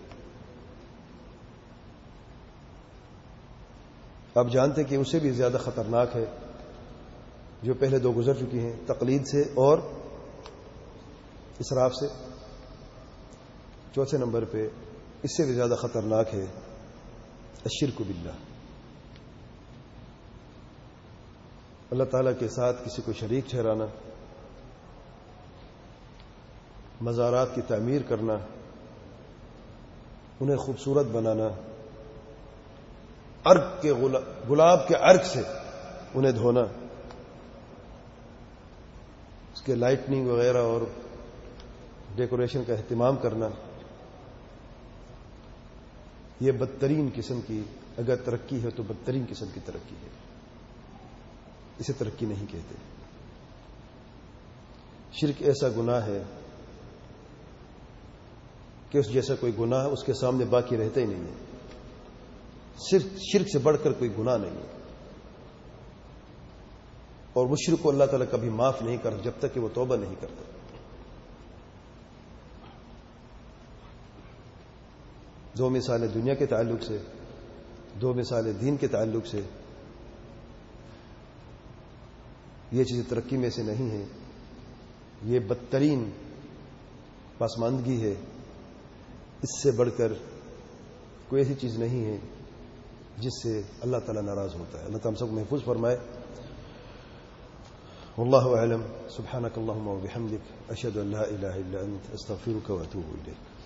آپ جانتے کہ اسے بھی زیادہ خطرناک ہے جو پہلے دو گزر چکی ہیں، تقلید سے اور اسراف سے. چوتھے نمبر پہ اس سے بھی زیادہ خطرناک ہے الشرک باللہ، اللہ تعالیٰ کے ساتھ کسی کو شریک ٹھہرانا، مزارات کی تعمیر کرنا، انہیں خوبصورت بنانا، عرق کے گلاب کے عرق سے انہیں دھونا، اس کے لائٹننگ وغیرہ اور ڈیکوریشن کا اہتمام کرنا، یہ بدترین قسم کی اگر ترقی ہے تو بدترین قسم کی ترقی ہے، اسے ترقی نہیں کہتے. شرک ایسا گناہ ہے کہ اس جیسا کوئی گناہ اس کے سامنے باقی رہتا ہی نہیں ہے. صرف شرک سے بڑھ کر کوئی گناہ نہیں ہے، اور مشرک کو اللہ تعالیٰ کبھی معاف نہیں کرتا جب تک کہ وہ توبہ نہیں کرتا. دو مثالیں دنیا کے تعلق سے، دو مثالیں دین کے تعلق سے. یہ چیزیں ترقی میں سے نہیں ہیں، یہ بدترین پسماندگی ہے. اس سے بڑھ کر کوئی ایسی چیز نہیں ہے جس سے اللہ تعالیٰ ناراض ہوتا ہے. اللہ تعالیٰ ہم سب کو محفوظ فرمائے. واللہ اعلم. سبحانک اللہم وبحمدک، اشہد ان لا الہ الا انت، استغفرک واتوب الیک.